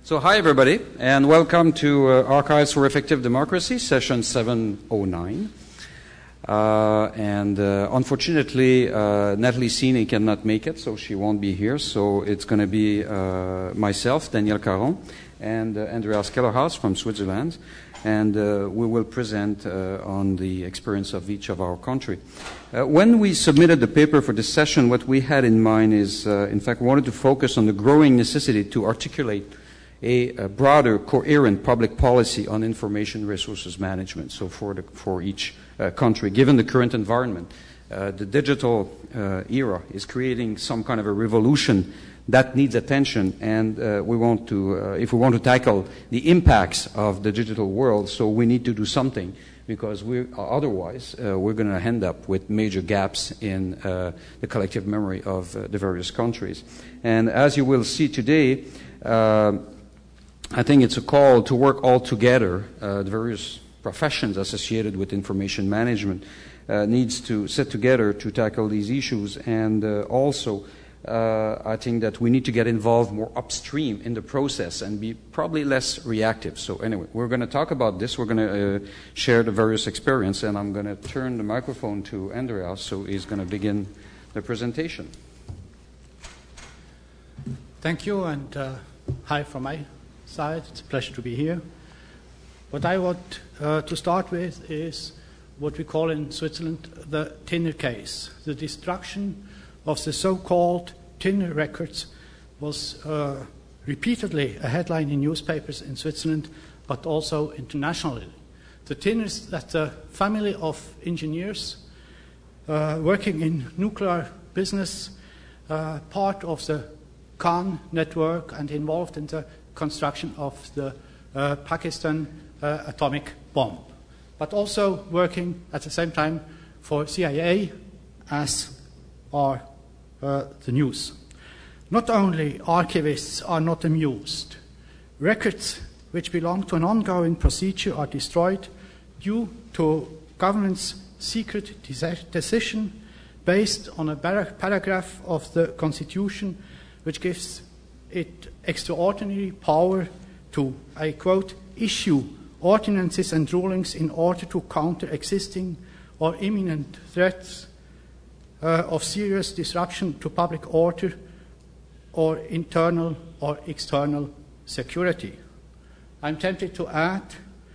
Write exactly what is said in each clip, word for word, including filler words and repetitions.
So hi everybody, and welcome to uh, Archives for Effective Democracy, session seven oh nine. Uh, and uh, unfortunately, uh, Natalie Sini cannot make it, so she won't be here. So it's going to be uh, myself, Daniel Caron, and uh, Andreas Kellerhaus from Switzerland. And uh, we will present uh, on the experience of each of our country. Uh, when we submitted the paper for this session, what we had in mind is, uh, in fact, we wanted to focus on the growing necessity to articulate a, a broader, coherent public policy on information resources management. So for the, for each uh, country, given the current environment, uh, the digital uh, era is creating some kind of a revolution that needs attention, and uh, we want to, uh, if we want to tackle the impacts of the digital world, so we need to do something, because we otherwise uh, we're going to end up with major gaps in uh, the collective memory of uh, the various countries. And as you will see today, uh, I think it's a call to work all together. Uh, the various professions associated with information management uh, needs to sit together to tackle these issues, and uh, also Uh, I think that we need to get involved more upstream in the process and be probably less reactive. So anyway, we're going to talk about this. We're going to uh, share the various experience, and I'm going to turn the microphone to Andreas, so he's going to begin the presentation. Thank you, and uh, hi from my side. It's a pleasure to be here. What I want uh, to start with is what we call in Switzerland the Tinner case, the destruction of the so-called Tinner records was uh, repeatedly a headline in newspapers in Switzerland, but also internationally. The Tinners, that's a family of engineers uh, working in nuclear business, uh, part of the Khan network and involved in the construction of the uh, Pakistan uh, atomic bomb, but also working at the same time for C I A, as are Uh, the news. Not only archivists are not amused, records which belong to an ongoing procedure are destroyed due to government's secret de- decision based on a bar- paragraph of the Constitution which gives it extraordinary power to, I quote, issue ordinances and rulings in order to counter existing or imminent threats Uh, of serious disruption to public order or internal or external security. I'm tempted to add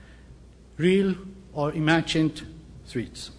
real or imagined threats.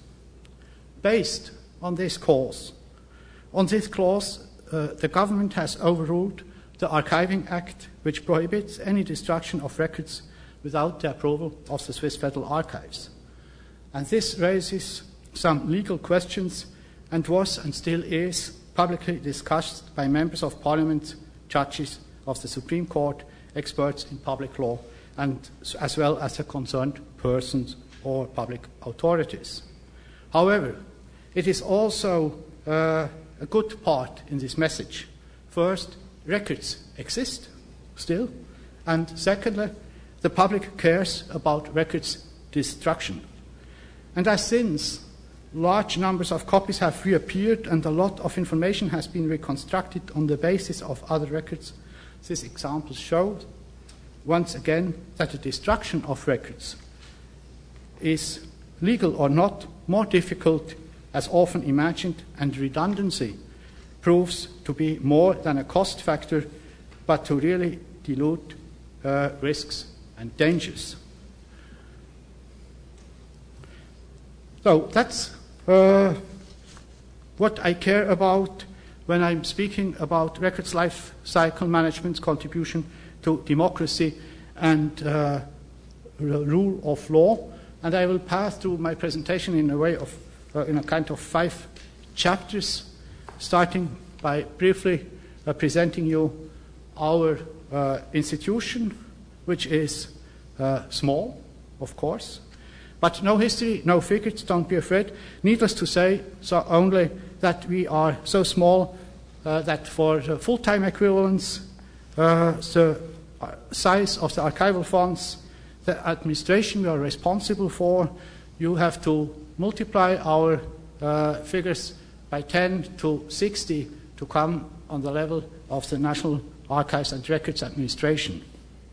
Based on this clause, on this clause, uh, the government has overruled the Archiving Act, which prohibits any destruction of records without the approval of the Swiss Federal Archives. And this raises some legal questions, and was and still is publicly discussed by members of parliament, judges of the Supreme Court, experts in public law, and as well as the concerned persons or public authorities. However, it is also uh, a good part in this message. First, records exist still, and secondly, the public cares about records destruction. And as since large numbers of copies have reappeared and a lot of information has been reconstructed on the basis of other records, these examples show once again that the destruction of records is, legal or not, more difficult as often imagined, and redundancy proves to be more than a cost factor, but to really dilute uh, risks and dangers. So that's Uh, what I care about when I'm speaking about records life cycle management's contribution to democracy and uh, rule of law. And I will pass through my presentation in a way of, uh, in a kind of five chapters, starting by briefly uh, presenting you our uh, institution, which is uh, small, of course. But no history, no figures, don't be afraid. Needless to say, so only that we are so small uh, that for the full-time equivalents, uh, the size of the archival funds, the administration we are responsible for, you have to multiply our uh, figures by ten to sixty to come on the level of the National Archives and Records Administration.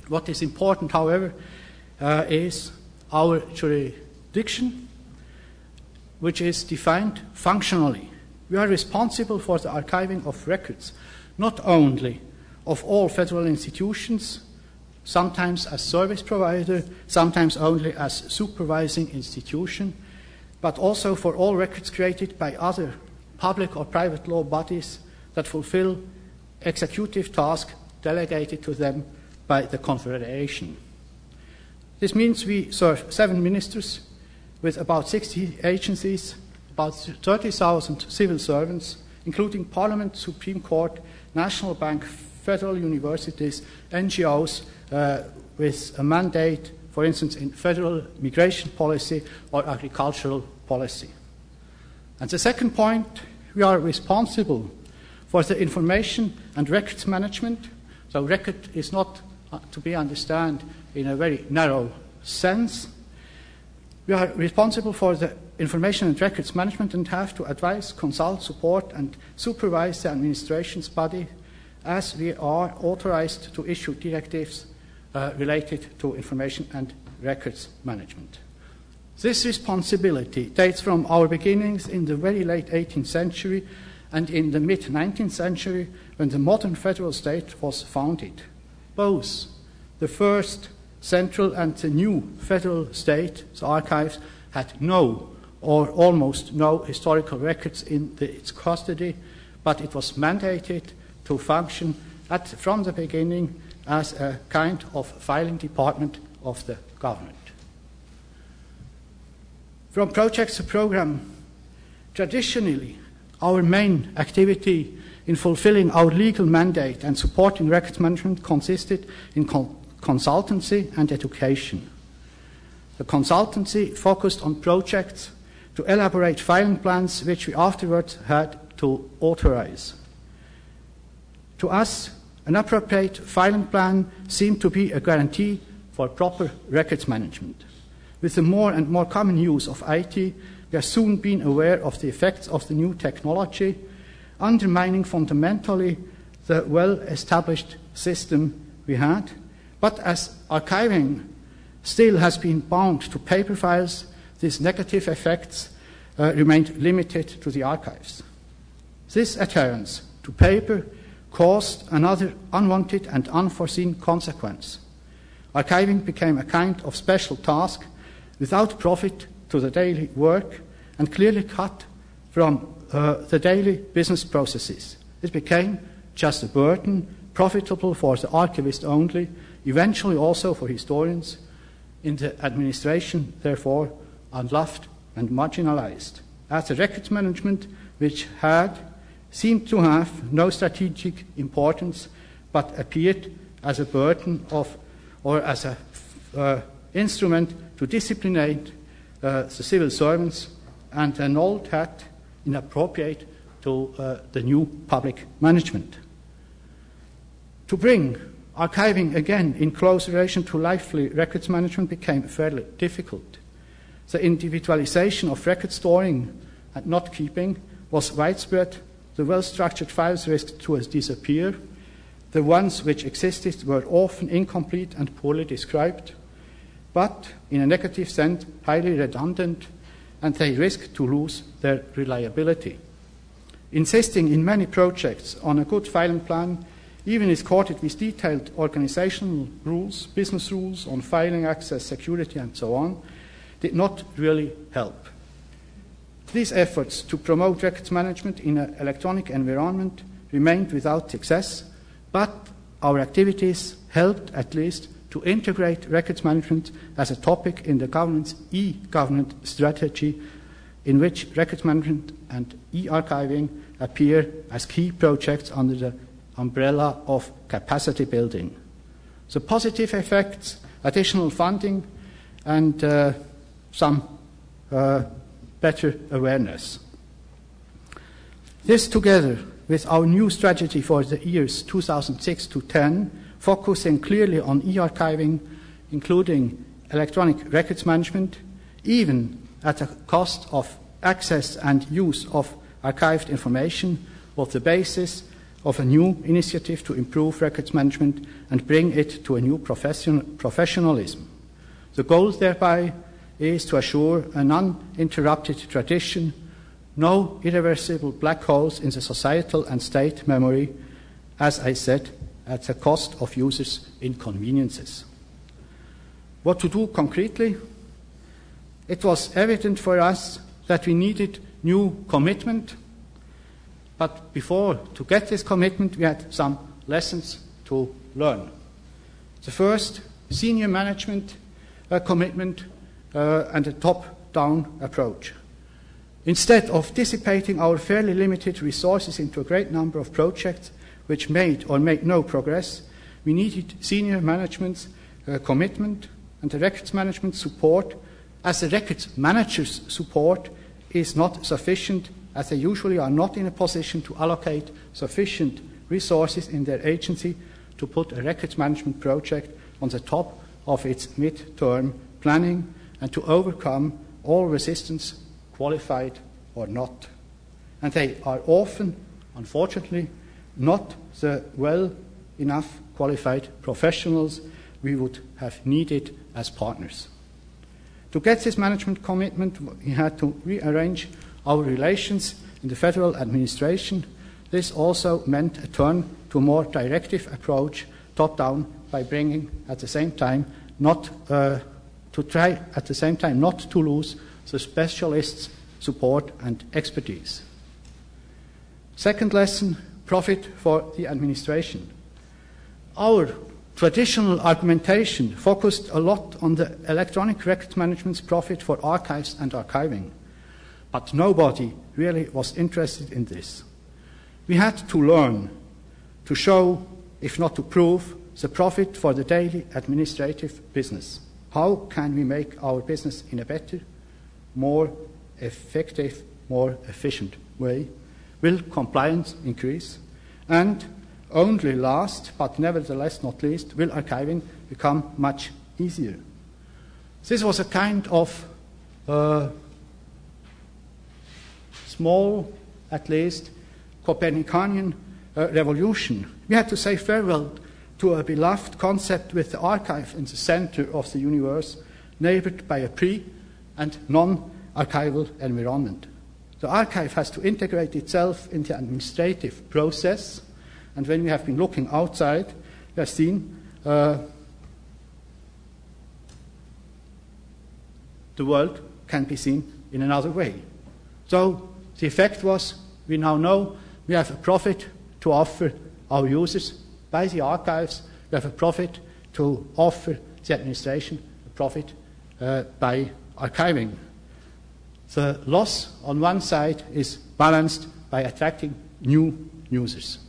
What is important, however, uh, is our jurisdiction, which is defined functionally. We are responsible for the archiving of records, not only of all federal institutions, sometimes as service provider, sometimes only as supervising institution, but also for all records created by other public or private law bodies that fulfill executive tasks delegated to them by the Confederation. This means we serve seven ministers with about sixty agencies, about thirty thousand civil servants, including Parliament, Supreme Court, National Bank, federal universities, N G Os, uh, with a mandate, for instance, in federal migration policy or agricultural policy. And the second point, we are responsible for the information and records management. So record is not uh, to be understood in a very narrow sense. We are responsible for the information and records management and have to advise, consult, support, and supervise the administration's body as we are authorized to issue directives uh, related to information and records management. This responsibility dates from our beginnings in the very late eighteenth century and in the mid-nineteenth century when the modern federal state was founded. Both the first central and the new federal state, the archives, had no or almost no historical records in the, its custody, but it was mandated to function at, from the beginning as a kind of filing department of the government. From project to program, traditionally, our main activity in fulfilling our legal mandate and supporting records management consisted in con- consultancy and education. The consultancy focused on projects to elaborate filing plans which we afterwards had to authorize. To us, an appropriate filing plan seemed to be a guarantee for proper records management. With the more and more common use of I T, we have soon been aware of the effects of the new technology, undermining fundamentally the well-established system we had. But as archiving still has been bound to paper files, these negative effects uh, remained limited to the archives. This adherence to paper caused another unwanted and unforeseen consequence. Archiving became a kind of special task without profit to the daily work and clearly cut from uh, the daily business processes. It became just a burden, profitable for the archivist only, eventually also for historians, in the administration, therefore, unloved and marginalized. As the records management, which had seemed to have no strategic importance, but appeared as a burden of, or as an uh, instrument to discipline uh, the civil servants, and an old hat inappropriate to uh, the new public management. To bring archiving again in close relation to lively records management became fairly difficult. The individualization of record storing and not keeping was widespread. The well-structured files risked to disappear. The ones which existed were often incomplete and poorly described, but in a negative sense, highly redundant, and they risked to lose their reliability. Insisting in many projects on a good filing plan, even escorted with detailed organizational rules, business rules on filing access, security, and so on, did not really help. These efforts to promote records management in an electronic environment remained without success, but our activities helped at least to integrate records management as a topic in the government's e-government strategy, in which records management and e-archiving appear as key projects under the umbrella of capacity building. The positive effects, additional funding, and uh, some uh, better awareness. This, together with our new strategy for the years two thousand six to ten, focusing clearly on e-archiving, including electronic records management, even at a cost of access and use of archived information, was the basis of a new initiative to improve records management and bring it to a new profession, professionalism. The goal thereby is to assure an uninterrupted tradition, no irreversible black holes in the societal and state memory, as I said, at the cost of users' inconveniences. What to do concretely? It was evident for us that we needed new commitment, but before to get this commitment, we had some lessons to learn. The first, senior management uh, commitment uh, and a top-down approach. Instead of dissipating our fairly limited resources into a great number of projects which made or made no progress, we needed senior management's uh, commitment and the records management support, as the records managers' support is not sufficient, as they usually are not in a position to allocate sufficient resources in their agency to put a records management project on the top of its mid-term planning and to overcome all resistance, qualified or not. And they are often, unfortunately, not the well enough qualified professionals we would have needed as partners. To get this management commitment, we had to rearrange our relations in the federal administration. This also meant a turn to a more directive approach, top-down, by bringing at the same time not uh, to try at the same time not to lose the specialists' support and expertise. Second lesson, profit for the administration. Our traditional argumentation focused a lot on the electronic records management's profit for archives and archiving, but nobody really was interested in this. We had to learn to show, if not to prove, the profit for the daily administrative business. How can we make our business in a better, more effective, more efficient way? Will compliance increase? And only last, but nevertheless not least, will archiving become much easier? This was a kind of uh, small, at least, Copernican uh, revolution. We had to say farewell to a beloved concept with the archive in the center of the universe, neighbored by a pre- and non-archival environment. The archive has to integrate itself in the administrative process, and when we have been looking outside, we have seen uh, the world can be seen in another way. So the effect was, we now know we have a profit to offer our users by the archives, we have a profit to offer the administration, a profit uh, by archiving. The loss on one side is balanced by attracting new users.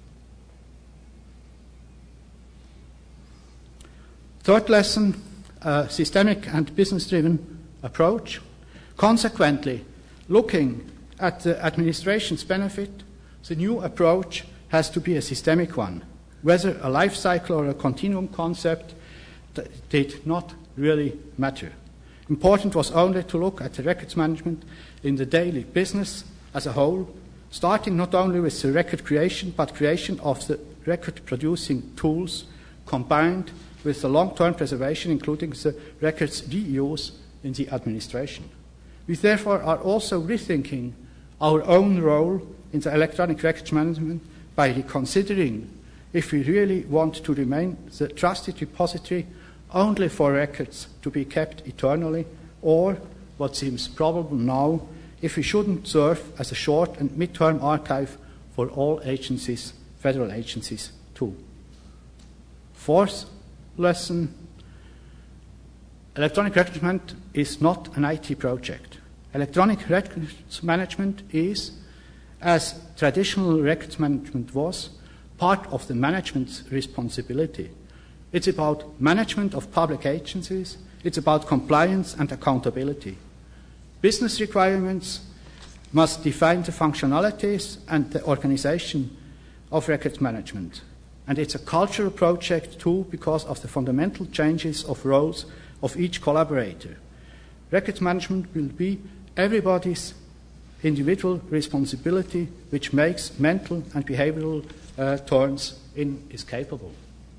Third lesson, a systemic and business-driven approach. Consequently, looking at the administration's benefit, the new approach has to be a systemic one. Whether a life cycle or a continuum concept did not really matter. Important was only to look at the records management in the daily business as a whole, starting not only with the record creation, but creation of the record-producing tools, combined with the long-term preservation, including the records reuse in the administration. We therefore are also rethinking our own role in the electronic records management by reconsidering if we really want to remain the trusted repository only for records to be kept eternally, or, what seems probable now, if we shouldn't serve as a short and mid-term archive for all agencies, federal agencies too. Fourth lesson, electronic records management is not an I T project. Electronic records management is, as traditional records management was, part of the management's responsibility. It's about management of public agencies. It's about compliance and accountability. Business requirements must define the functionalities and the organization of records management. And it's a cultural project too, because of the fundamental changes of roles of each collaborator. Records management will be everybody's individual responsibility which makes mental and behavioral uh, turns inescapable.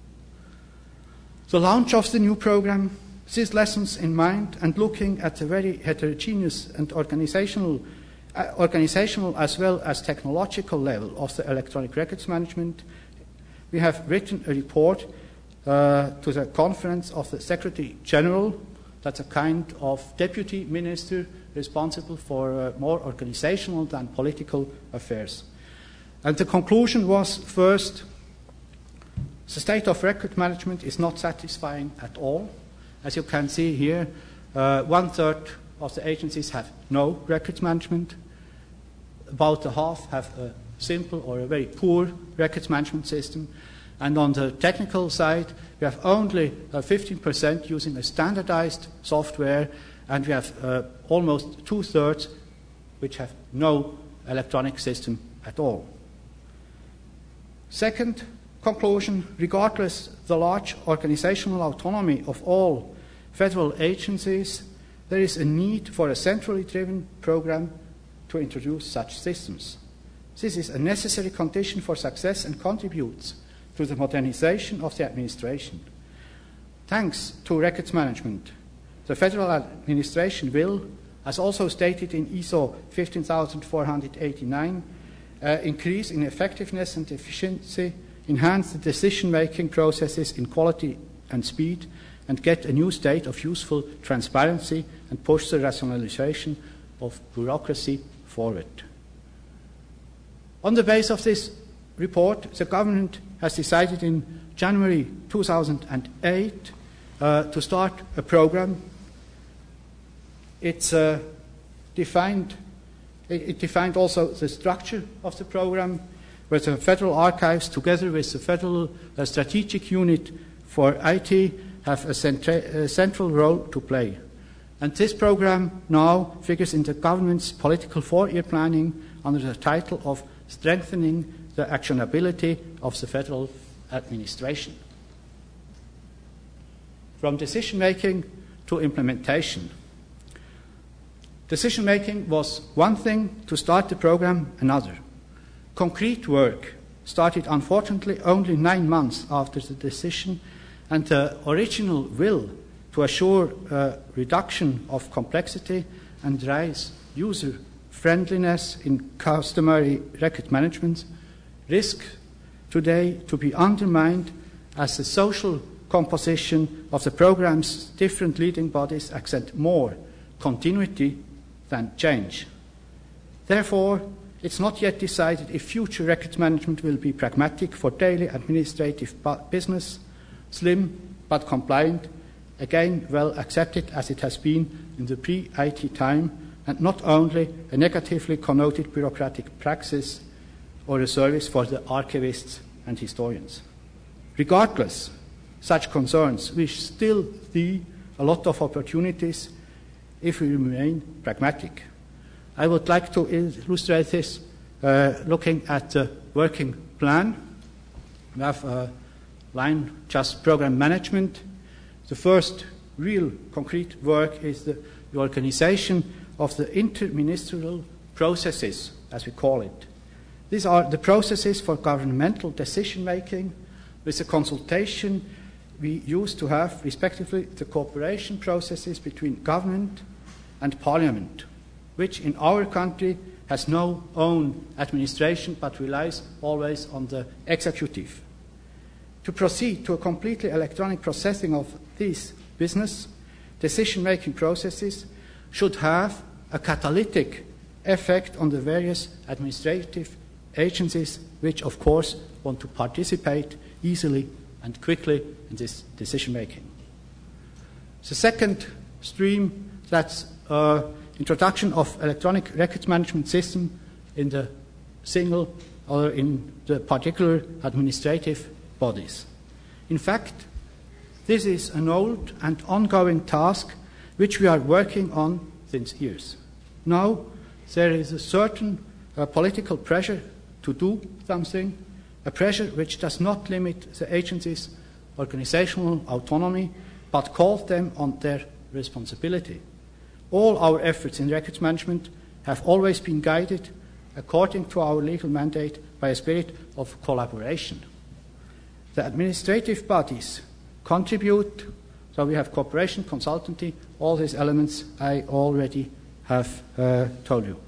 The launch of the new program, these lessons in mind and looking at the very heterogeneous and organizational, uh, organizational as well as technological level of the electronic records management, we have written a report uh, to the Conference of the Secretary General, that's a kind of deputy minister responsible for uh, more organizational than political affairs. And the conclusion was, first, the state of record management is not satisfying at all. As you can see here, uh, one-third of the agencies have no records management. About a half have a simple or a very poor records management system. And on the technical side, we have only uh, fifteen percent using a standardized software, and we have uh, almost two-thirds which have no electronic system at all. Second conclusion, regardless the large organizational autonomy of all federal agencies, there is a need for a centrally driven program to introduce such systems. This is a necessary condition for success and contributes to the modernization of the administration. Thanks to records management, the federal administration will, as also stated in I S O fifteen thousand four hundred eighty-nine, uh, increase in effectiveness and efficiency, enhance the decision-making processes in quality and speed, and get a new state of useful transparency and push the rationalization of bureaucracy forward. On the basis of this report, the government has decided in January two thousand eight uh, to start a program. It's uh, defined, it, it defined also the structure of the program, where the Federal Archives, together with the Federal uh, Strategic Unit for I T, have a, centra- a central role to play. And this program now figures in the government's political four-year planning under the title of Strengthening the Actionability of the Federal Administration. From decision-making to implementation. Decision-making was one thing, to start the program another. Concrete work started, unfortunately, only nine months after the decision, and the original will to assure a reduction of complexity and raise user friendliness in customary record management risk today to be undermined as the social composition of the program's different leading bodies accent more continuity than change. Therefore, it's not yet decided if future records management will be pragmatic for daily administrative business, slim but compliant, again well accepted as it has been in the pre-I T time, and not only a negatively connoted bureaucratic praxis or a service for the archivists and historians. Regardless such concerns, we still see a lot of opportunities if we remain pragmatic. I would like to illustrate this uh, looking at the working plan. We have a line just program management. The first real concrete work is the, the organization of the interministerial processes, as we call it. These are the processes for governmental decision-making with the consultation we used to have, respectively, the cooperation processes between government and parliament, which in our country has no own administration but relies always on the executive. To proceed to a completely electronic processing of these business decision-making processes should have a catalytic effect on the various administrative agencies which, of course, want to participate easily and quickly in this decision-making. The second stream, that's uh, introduction of electronic records management system in the single or in the particular administrative bodies. In fact, this is an old and ongoing task which we are working on since years. Now, there is a certain uh, political pressure to do something, a pressure which does not limit the agency's organizational autonomy, but calls them on their responsibility. All our efforts in records management have always been guided, according to our legal mandate, by a spirit of collaboration. The administrative bodies contribute, so we have cooperation, consultancy, all these elements I already have uh, told you.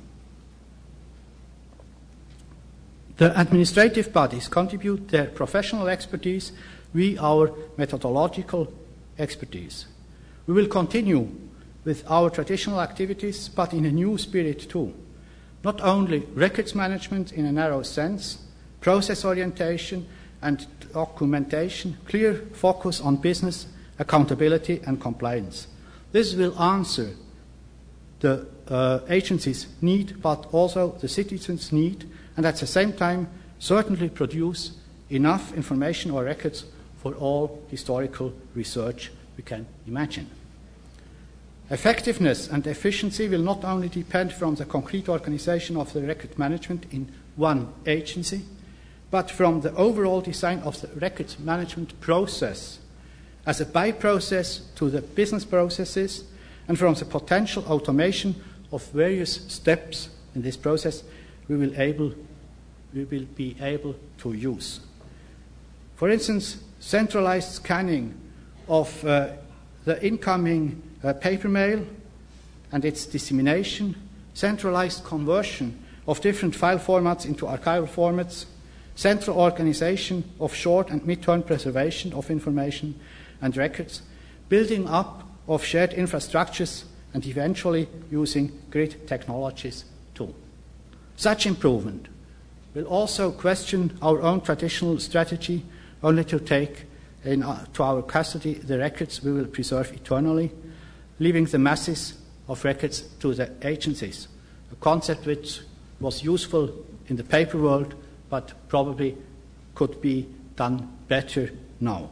The administrative bodies contribute their professional expertise, we our methodological expertise. We will continue with our traditional activities, but in a new spirit too. Not only records management in a narrow sense, process orientation and documentation, clear focus on business, accountability and compliance. This will answer the uh, agency's need, but also the citizens' need, and at the same time certainly produce enough information or records for all historical research we can imagine. Effectiveness and efficiency will not only depend from the concrete organization of the record management in one agency, but from the overall design of the records management process as a by-process to the business processes, and from the potential automation of various steps in this process we will, able, we will be able to use. For instance, centralized scanning of uh, the incoming uh, paper mail and its dissemination, centralized conversion of different file formats into archival formats, central organization of short and mid-term preservation of information and records, building up of shared infrastructures, and eventually using grid technologies too. Such improvement will also question our own traditional strategy, only to take in, uh, to our custody the records we will preserve eternally, leaving the masses of records to the agencies, a concept which was useful in the paper world, but probably could be done better now.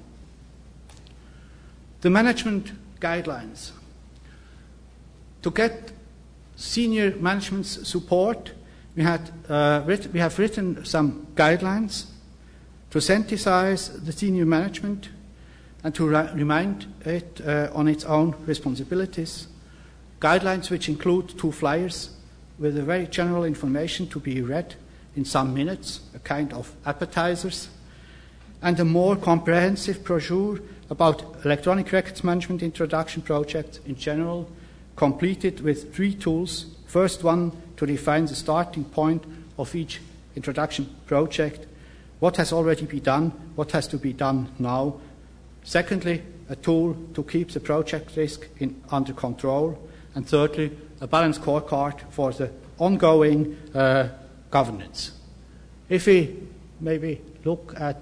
The management guidelines. To get senior management's support, we, had, uh, writ- we have written some guidelines to synthesize the senior management and to ra- remind it uh, on its own responsibilities. Guidelines which include two flyers with a very general information to be read in some minutes, a kind of appetizers, and a more comprehensive brochure about electronic records management introduction projects in general, completed with three tools. First one, to define the starting point of each introduction project, what has already been done, what has to be done now. Secondly, a tool to keep the project risk in, under control. And thirdly, a balanced scorecard for the ongoing uh, governance. If we maybe look at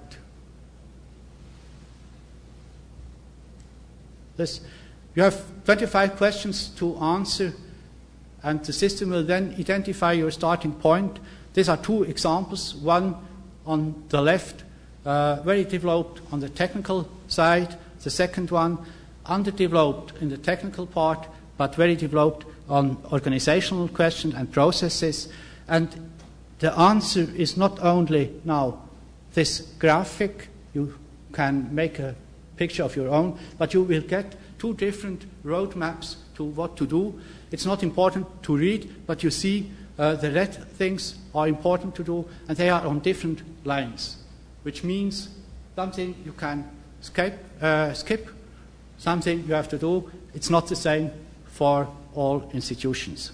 this, you have twenty-five questions to answer, and the system will then identify your starting point. These are two examples, one on the left, uh, very developed on the technical side, the second one underdeveloped in the technical part, but very developed on organizational questions and processes. And the answer is not only now this graphic, you can make a picture of your own, but you will get two different roadmaps to what to do. It's not important to read, but you see uh, the red things are important to do, and they are on different lines, which means something you can skip, uh, skip, something you have to do. It's not the same for all institutions.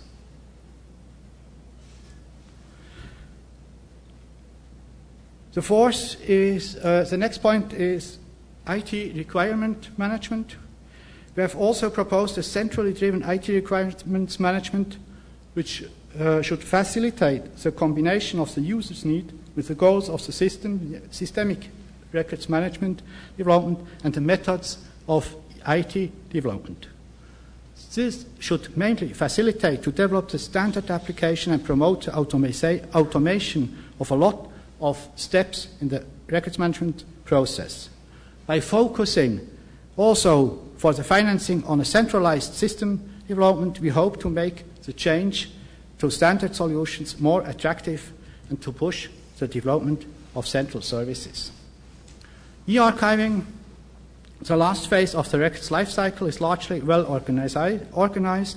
The fourth is, uh, the next point is I T requirement management. We have also proposed a centrally driven I T requirements management, which uh, should facilitate the combination of the user's need with the goals of the system, systemic records management development, and the methods of I T development. This should mainly facilitate to develop the standard application and promote the automasa- automation of a lot of steps in the records management process. By focusing also for the financing on a centralized system development, we hope to make the change to standard solutions more attractive and to push the development of central services. E-archiving, the last phase of the records lifecycle, is largely well organized.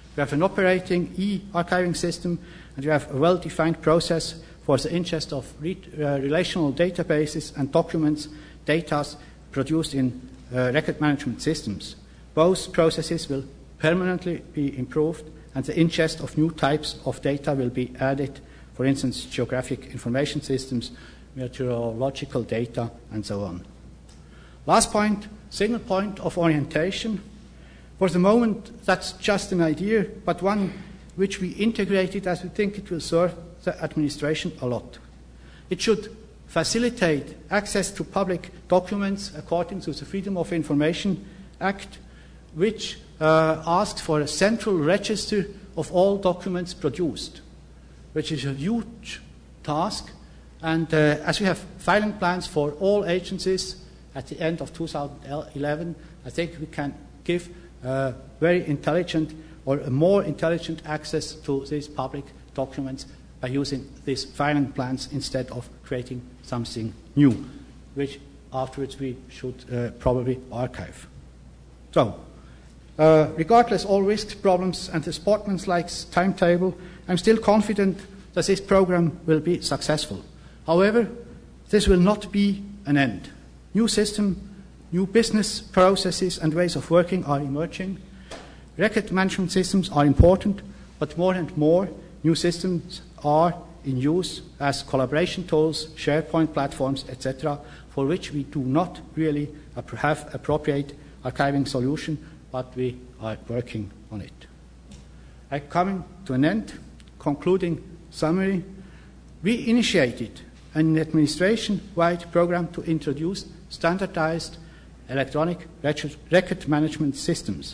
We have an operating e-archiving system, and we have a well-defined process for the ingest of re uh, relational databases and documents, data produced in uh, record management systems. Both processes will permanently be improved, and the ingest of new types of data will be added, for instance, geographic information systems, meteorological data, and so on. Last point, single point of orientation. For the moment, that's just an idea, but one which we integrated as we think it will serve the administration a lot. It should facilitate access to public documents according to the Freedom of Information Act, which uh, asks for a central register of all documents produced, which is a huge task. And uh, as we have filing plans for all agencies at the end of two thousand eleven, I think we can give uh, very intelligent or a more intelligent access to these public documents by using these filing plans instead of creating something new, which afterwards we should uh, probably archive. So, uh, regardless all risks, problems, and the sportsmanlike timetable, I'm still confident that this program will be successful. However, this will not be an end. New systems, new business processes and ways of working are emerging. Record management systems are important, but more and more new systems are in use as collaboration tools, SharePoint platforms, et cetera, for which we do not really have appropriate archiving solution, but we are working on it. I'm coming to an end. Concluding summary, we initiated an administration-wide program to introduce standardized electronic record management systems.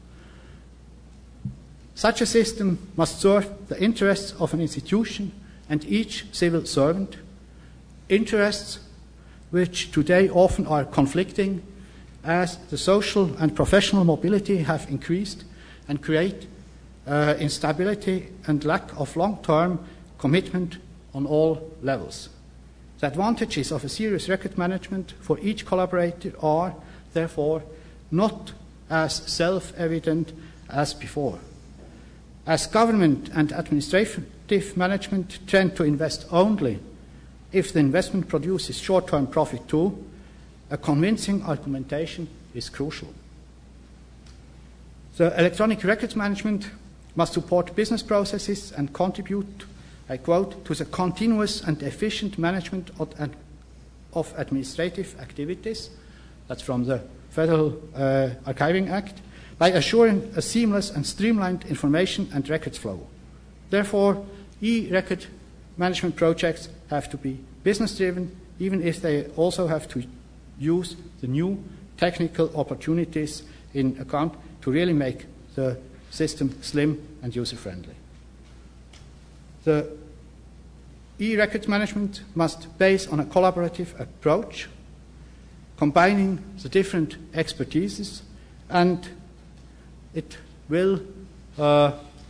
Such a system must serve the interests of an institution and each civil servant, interests which today often are conflicting as the social and professional mobility have increased and create uh, instability and lack of long-term commitment on all levels. The advantages of a serious record management for each collaborator are, therefore, not as self-evident as before. As government and administrative management tend to invest only if the investment produces short-term profit too, a convincing argumentation is crucial. The electronic records management must support business processes and contribute, I quote, to the continuous and efficient management of, of administrative activities, that's from the Federal uh, Archiving Act, by assuring a seamless and streamlined information and records flow. Therefore, e-record management projects have to be business-driven, even if they also have to use the new technical opportunities in account to really make the system slim and user-friendly. The e-record management must base on a collaborative approach, combining the different expertises, and it will uh,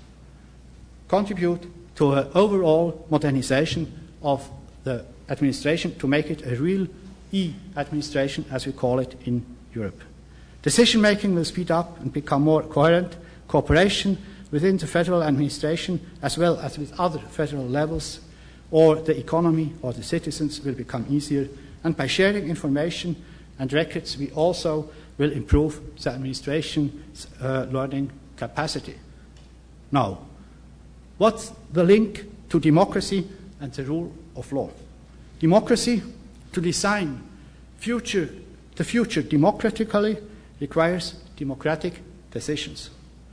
contribute to an overall modernization of the administration to make it a real e-administration, as we call it in Europe. Decision-making will speed up and become more coherent. Cooperation within the federal administration, as well as with other federal levels, or the economy or the citizens, will become easier. And by sharing information and records, we also will improve the administration's uh, learning capacity. Now, what's the link to democracy and the rule of law? Democracy, to design future, the future democratically, requires democratic decisions.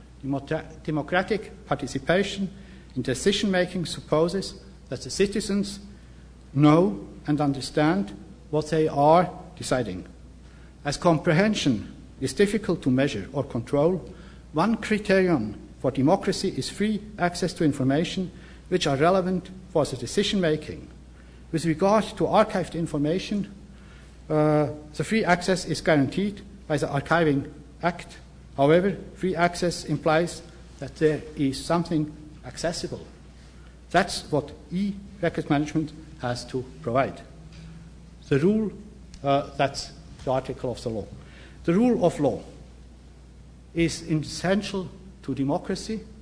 Democratic participation in decision-making supposes that the citizens know and understand what they are deciding. As comprehension is difficult to measure or control, one criterion for democracy is free access to information which are relevant for the decision-making. With regard to archived information, uh, the free access is guaranteed by the Archiving Act. However, free access implies that there is something accessible. That's what e-record management has to provide. The rule, uh, that's the article of the law. The rule of law is essential to democracy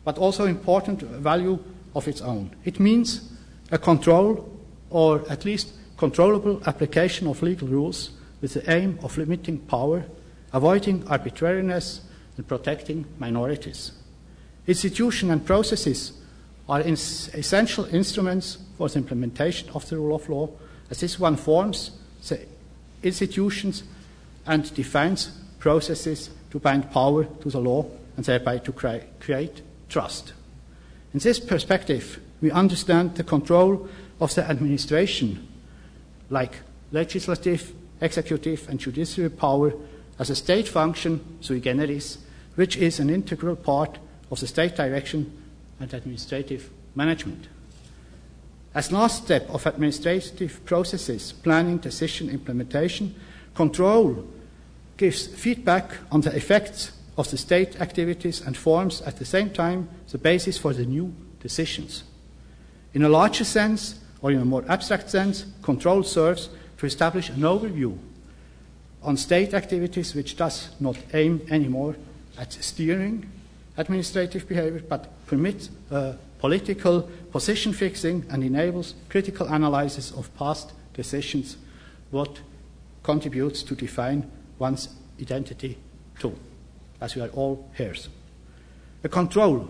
but also important value of its own. It means a control, or at least controllable application of legal rules with the aim of limiting power, avoiding arbitrariness, and protecting minorities. Institutions and processes are ins- essential instruments for the implementation of the rule of law, as this one forms the institutions and defines processes to bind power to the law and thereby to cre- create trust. In this perspective, we understand the control of the administration, like legislative, executive, and judiciary power, as a state function sui generis, which is an integral part of the state direction and administrative management. As last step of administrative processes, planning, decision, implementation, control gives feedback on the effects of the state activities and forms at the same time the basis for the new decisions. In a larger sense, or in a more abstract sense, control serves to establish an overview on state activities which does not aim anymore at steering administrative behavior, but permits uh, political position fixing and enables critical analysis of past decisions, what contributes to define one's identity too, as we are all heirs. A control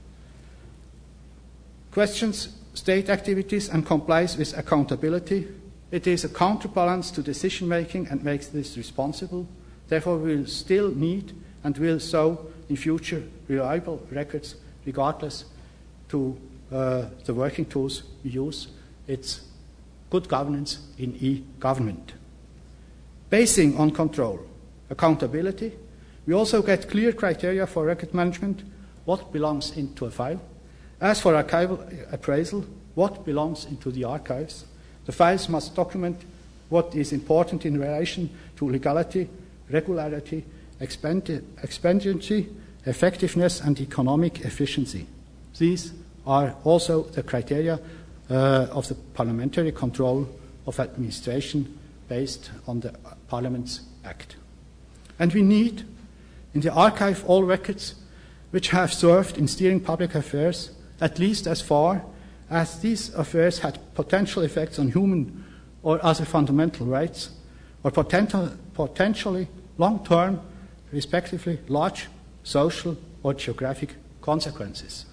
questions state activities and complies with accountability. It is a counterbalance to decision making and makes this responsible. Therefore, we will still need and will so in future reliable records regardless to uh, the working tools we use. It's good governance in e-government. Basing on control, accountability, we also get clear criteria for record management, what belongs into a file. As for archival appraisal, what belongs into the archives. The files must document what is important in relation to legality, regularity, expend- expediency, effectiveness, and economic efficiency. These are also the criteria uh, of the parliamentary control of administration based on the Parliament's Act. And we need in the archive all records which have served in steering public affairs, at least as far as these affairs had potential effects on human or other fundamental rights, or potential, potentially long-term, respectively large social or geographic consequences.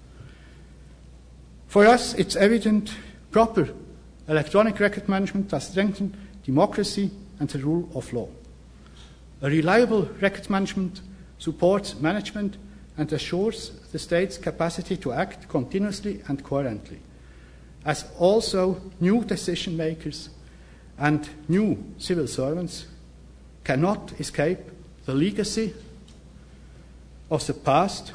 For us, it's evident proper electronic record management does strengthen democracy and the rule of law. A reliable record management supports management and assures the state's capacity to act continuously and coherently, as also new decision makers and new civil servants cannot escape the legacy of the past.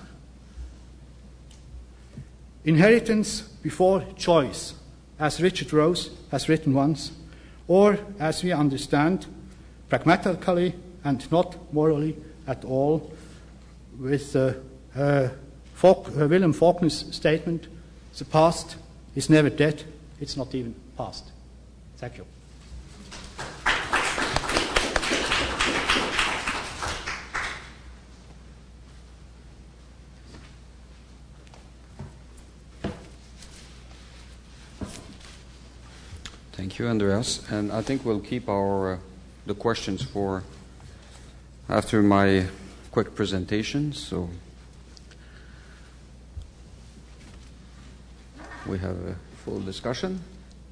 Inheritance before choice, as Richard Rose has written once, or as we understand, pragmatically and not morally at all, with uh, uh, Faulk, uh, William Faulkner's statement, the past is never dead, it's not even past. Thank you. Thank you, Andreas. And I think we'll keep our uh, the questions for after my quick presentation. So we have a full discussion.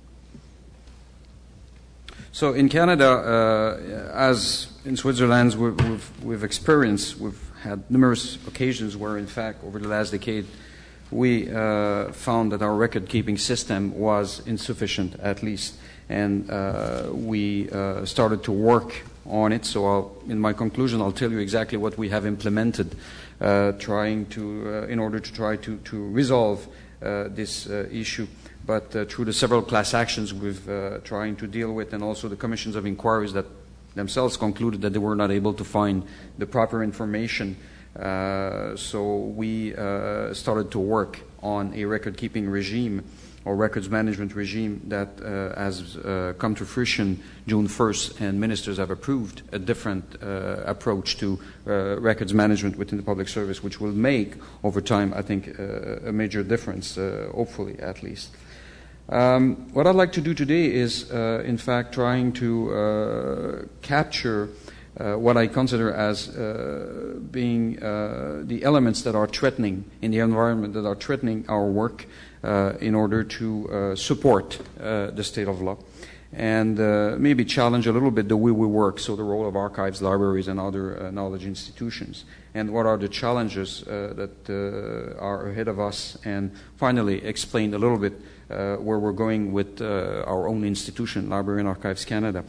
So in Canada, uh, as in Switzerland, we've, we've, we've experienced, we've had numerous occasions where, in fact, over the last decade, we uh, found that our record-keeping system was insufficient, at least, and uh, we uh, started to work on it. So I'll, in my conclusion, I'll tell you exactly what we have implemented, uh, trying to, uh, in order to try to, to resolve uh, this uh, issue. But uh, through the several class actions we've uh, trying to deal with, and also the commissions of inquiries that themselves concluded that they were not able to find the proper information. Uh, so we uh, started to work on a record-keeping regime or records management regime that uh, has uh, come to fruition June first, and ministers have approved a different uh, approach to uh, records management within the public service, which will make, over time, I think, uh, a major difference, uh, hopefully, at least. Um, what I'd like to do today is, uh, in fact, trying to uh, capture uh, what I consider as uh, being uh, the elements that are threatening in the environment, that are threatening our work uh, in order to uh, support uh, the state of law, and uh, maybe challenge a little bit the way we work, so the role of archives, libraries, and other uh, knowledge institutions, and what are the challenges uh, that uh, are ahead of us, and finally explain a little bit uh, where we're going with uh, our own institution, Library and Archives Canada.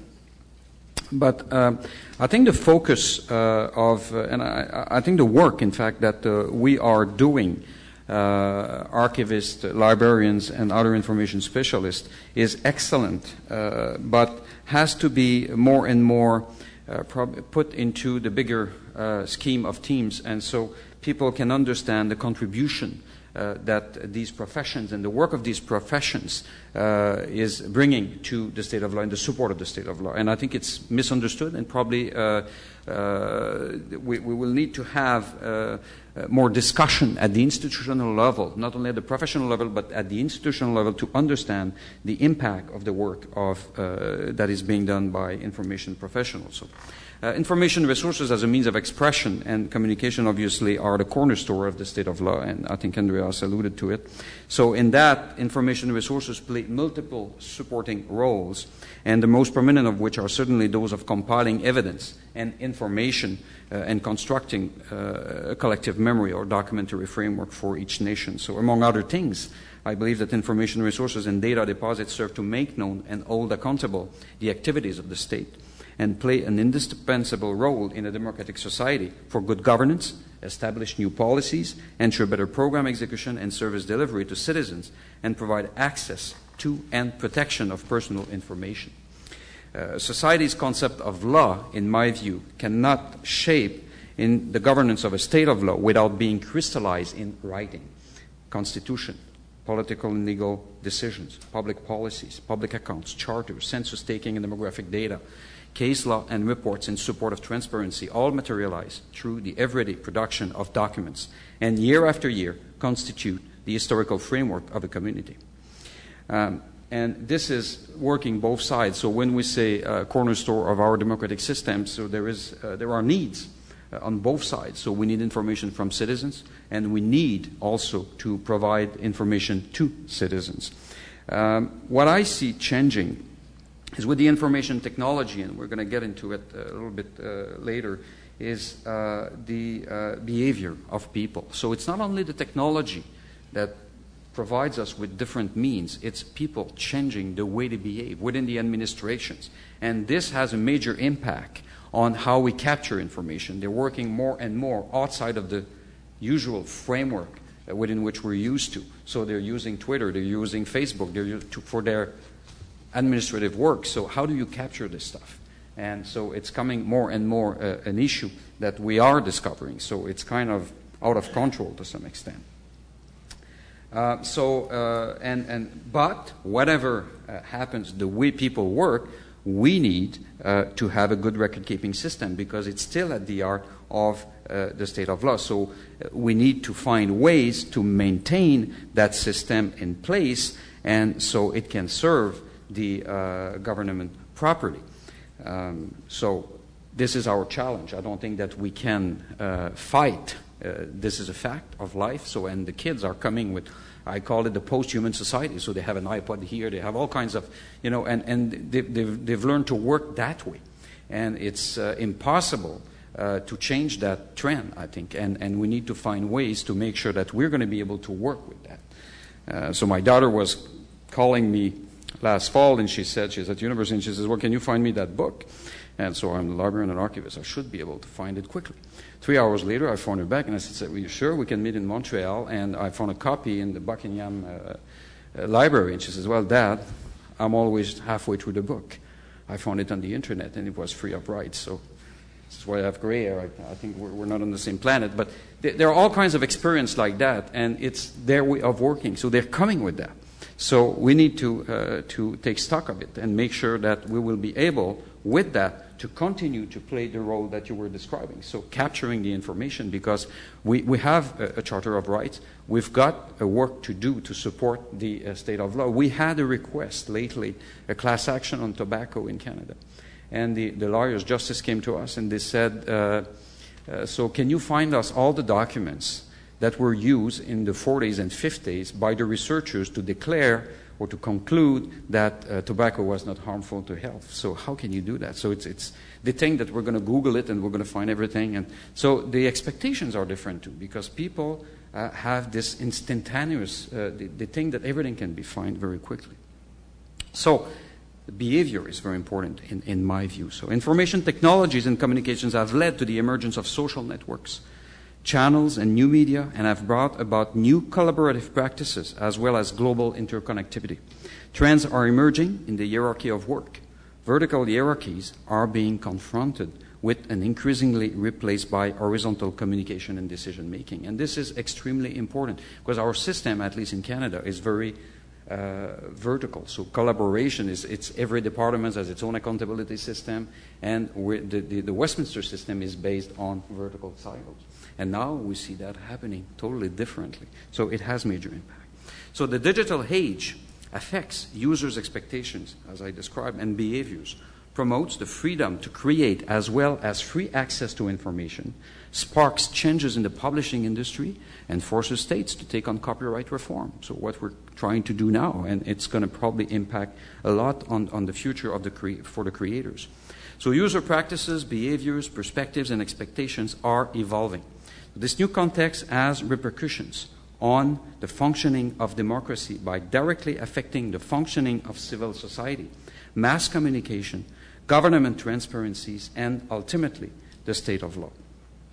But uh, I think the focus uh, of, uh, and I, I think the work, in fact, that uh, we are doing, uh, archivists, librarians, and other information specialists, is excellent, uh, but has to be more and more uh, prob- put into the bigger uh, scheme of teams, and so people can understand the contribution Uh, that these professions and the work of these professions uh, is bringing to the state of law and the support of the state of law. And I think it's misunderstood, and probably uh, uh, we, we will need to have uh, uh, more discussion at the institutional level, not only at the professional level, but at the institutional level, to understand the impact of the work of uh, that is being done by information professionals. So, Uh, information resources as a means of expression and communication obviously are the cornerstone of the state of law, and I think Andreas alluded to it. So in that, information resources play multiple supporting roles, and the most prominent of which are certainly those of compiling evidence and information uh, and constructing uh, a collective memory or documentary framework for each nation. So among other things, I believe that information resources and data deposits serve to make known and hold accountable the activities of the state, and play an indispensable role in a democratic society for good governance, establish new policies, ensure better program execution and service delivery to citizens, and provide access to and protection of personal information. Uh, society's concept of law, in my view, cannot shape in the governance of a state of law without being crystallized in writing. Constitution, political and legal decisions, public policies, public accounts, charters, census taking and demographic data, case law, and reports in support of transparency all materialize through the everyday production of documents, and year after year constitute the historical framework of a community. Um, and this is working both sides. So when we say uh, cornerstone of our democratic system, so there is uh, there are needs uh, on both sides. So we need information from citizens, and we need also to provide information to citizens. Um, what I see changing is with the information technology, and we're going to get into it a little bit uh, later, is uh, the uh, behavior of people. So it's not only the technology that provides us with different means, it's people changing the way they behave within the administrations. And this has a major impact on how we capture information. They're working more and more outside of the usual framework uh, within which we're used to. So they're using Twitter, they're using Facebook, they're u- to, for their administrative work. So how do you capture this stuff? And so it's coming more and more uh, an issue that we are discovering. So it's kind of out of control to some extent. Uh, so uh, and and but whatever uh, happens, the way people work, we need uh, to have a good record-keeping system, because it's still at the heart of uh, the state of law. So uh, we need to find ways to maintain that system in place, and so it can serve the uh, government properly. Um, so this is our challenge. I don't think that we can uh, fight. Uh, this is a fact of life. So, and the kids are coming with, I call it the post-human society. So they have an iPod here, they have all kinds of, you know, and, and they, they've, they've learned to work that way. And it's uh, impossible uh, to change that trend, I think. And, and we need to find ways to make sure that we're going to be able to work with that. Uh, so my daughter was calling me last fall, and she said, she's at university, and she says, well, can you find me that book? And so I'm the librarian and archivist. I should be able to find it quickly. Three hours later, I phoned her back, and I said, well, you sure we can meet in Montreal? And I found a copy in the Buckingham uh, uh, Library. And she says, well, Dad, I'm always halfway through the book. I found it on the internet, and it was free of rights. So this is why I have gray hair. I, I think we're, we're not on the same planet. But th- there are all kinds of experience like that, and it's their way of working. So they're coming with that. So we need to, uh, to take stock of it and make sure that we will be able, with that, to continue to play the role that you were describing. So capturing the information, because we, we have a, a Charter of Rights. We've got a work to do to support the uh, state of law. We had a request lately, a class action on tobacco in Canada. And the, the lawyers, justice came to us and they said, uh, uh, so can you find us all the documents that were used in the forties and fifties by the researchers to declare or to conclude that uh, tobacco was not harmful to health. So how can you do that? So it's, it's they think that we're going to Google it and we're going to find everything. And so the expectations are different too, because people uh, have this instantaneous, uh, they, they think that everything can be found very quickly. So behavior is very important in, in my view. So information technologies and communications have led to the emergence of social networks, channels and new media, and have brought about new collaborative practices as well as global interconnectivity. Trends are emerging in the hierarchy of work. Vertical hierarchies are being confronted with and increasingly replaced by horizontal communication and decision making. And this is extremely important because our system, at least in Canada, is very uh, vertical. So collaboration is, it's every department has its own accountability system, and the, the, the Westminster system is based on vertical silos. And now we see that happening totally differently. So it has major impact. So the digital age affects users' expectations, as I described, and behaviors, promotes the freedom to create as well as free access to information, sparks changes in the publishing industry, and forces states to take on copyright reform. So what we're trying to do now, and it's going to probably impact a lot on, on the future of the cre- for the creators. So user practices, behaviors, perspectives, and expectations are evolving. This new context has repercussions on the functioning of democracy by directly affecting the functioning of civil society, mass communication, government transparencies, and ultimately the state of law.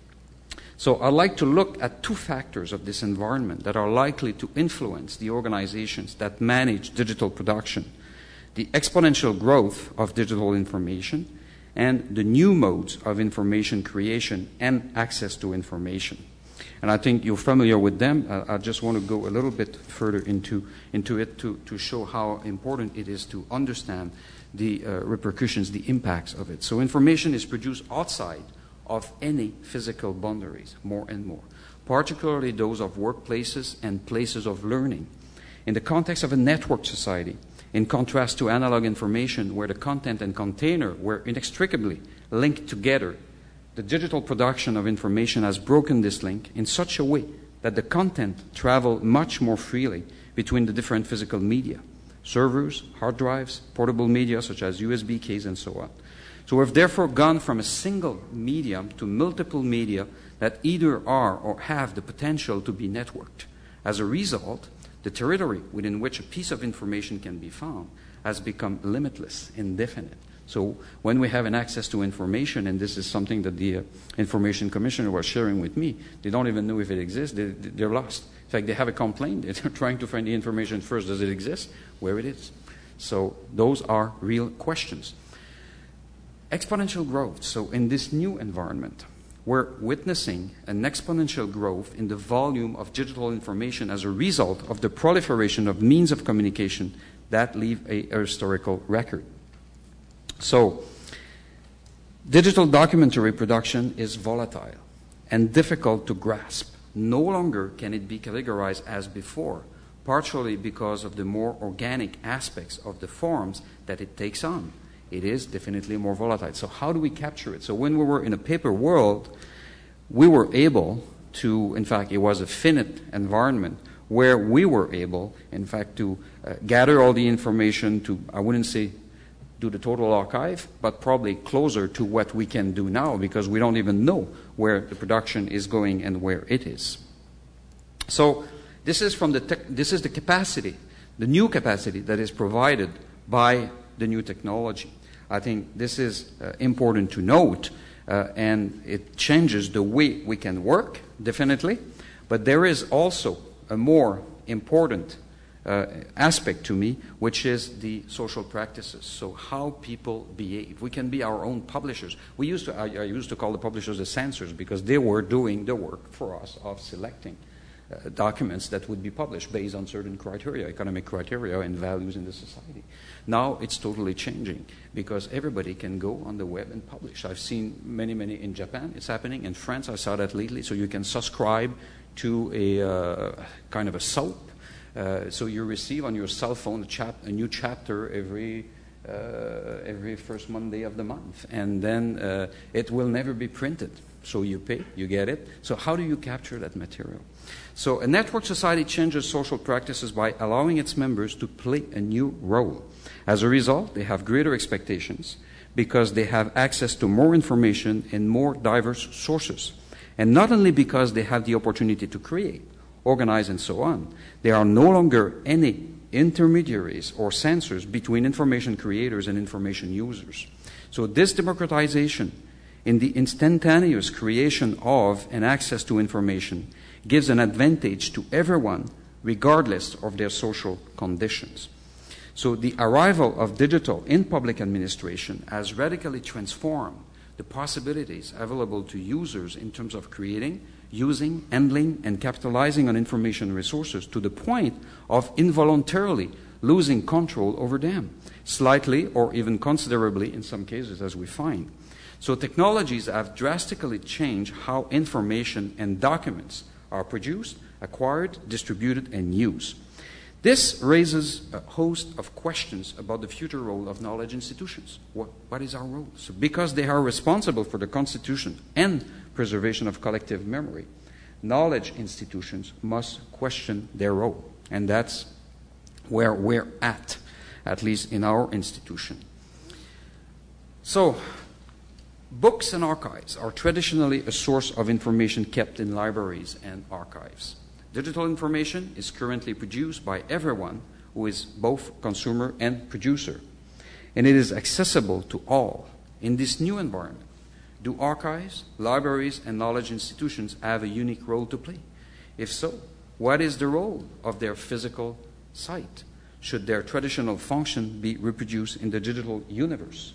So I'd like to look at two factors of this environment that are likely to influence the organizations that manage digital production: the exponential growth of digital information and the new modes of information creation and access to information. And I think you're familiar with them. Uh, I just want to go a little bit further into, into it to, to show how important it is to understand the uh, repercussions, the impacts of it. So information is produced outside of any physical boundaries, more and more, particularly those of workplaces and places of learning. In the context of a networked society, in contrast to analog information where the content and container were inextricably linked together, the digital production of information has broken this link in such a way that the content travels much more freely between the different physical media, servers, hard drives, portable media such as U S B keys, and so on. So we've therefore gone from a single medium to multiple media that either are or have the potential to be networked. As a result, the territory within which a piece of information can be found has become limitless, indefinite. So when we have an access to information, and this is something that the uh, Information Commissioner was sharing with me, they don't even know if it exists. They, they're lost. In fact, they have a complaint. They're trying to find the information first. Does it exist? Where it is? So those are real questions. Exponential growth. So in this new environment, we're witnessing an exponential growth in the volume of digital information as a result of the proliferation of means of communication that leave a, a historical record. So, digital documentary production is volatile and difficult to grasp. No longer can it be categorized as before, partially because of the more organic aspects of the forms that it takes on. It is definitely more volatile. So how do we capture it? So when we were in a paper world, we were able to, in fact, it was a finite environment where we were able, in fact, to uh, gather all the information to, I wouldn't say do the total archive, but probably closer to what we can do now because we don't even know where the production is going and where it is. So this is from the tech, this is the capacity, the new capacity that is provided by the new technology. I think this is uh, important to note, uh, and it changes the way we can work, definitely, but there is also a more important uh, aspect to me, which is the social practices. So how people behave. We can be our own publishers. We used to, I, I used to call the publishers the censors because they were doing the work for us of selecting uh, documents that would be published based on certain criteria, economic criteria and values in the society. Now it's totally changing because everybody can go on the web and publish. I've seen many, many in Japan. It's happening. In France, I saw that lately. So you can subscribe to a uh, kind of a soap. Uh, so you receive on your cell phone a, chap- a new chapter every uh, every first Monday of the month. And then uh, it will never be printed. So you pay, you get it. So how do you capture that material? So a network society changes social practices by allowing its members to play a new role. As a result, they have greater expectations because they have access to more information and more diverse sources. And not only because they have the opportunity to create, organize, and so on, there are no longer any intermediaries or censors between information creators and information users. So this democratization in the instantaneous creation of and access to information gives an advantage to everyone regardless of their social conditions. So the arrival of digital in public administration has radically transformed the possibilities available to users in terms of creating, using, handling, and capitalizing on information resources to the point of involuntarily losing control over them, slightly or even considerably in some cases, as we find. So technologies have drastically changed how information and documents are produced, acquired, distributed, and used. This raises a host of questions about the future role of knowledge institutions. What, what is our role? So because they are responsible for the constitution and preservation of collective memory, knowledge institutions must question their role. And that's where we're at, at least in our institution. So, books and archives are traditionally a source of information kept in libraries and archives. Digital information is currently produced by everyone who is both consumer and producer, and it is accessible to all. In this new environment, do archives, libraries, and knowledge institutions have a unique role to play? If so, what is the role of their physical site? Should their traditional function be reproduced in the digital universe?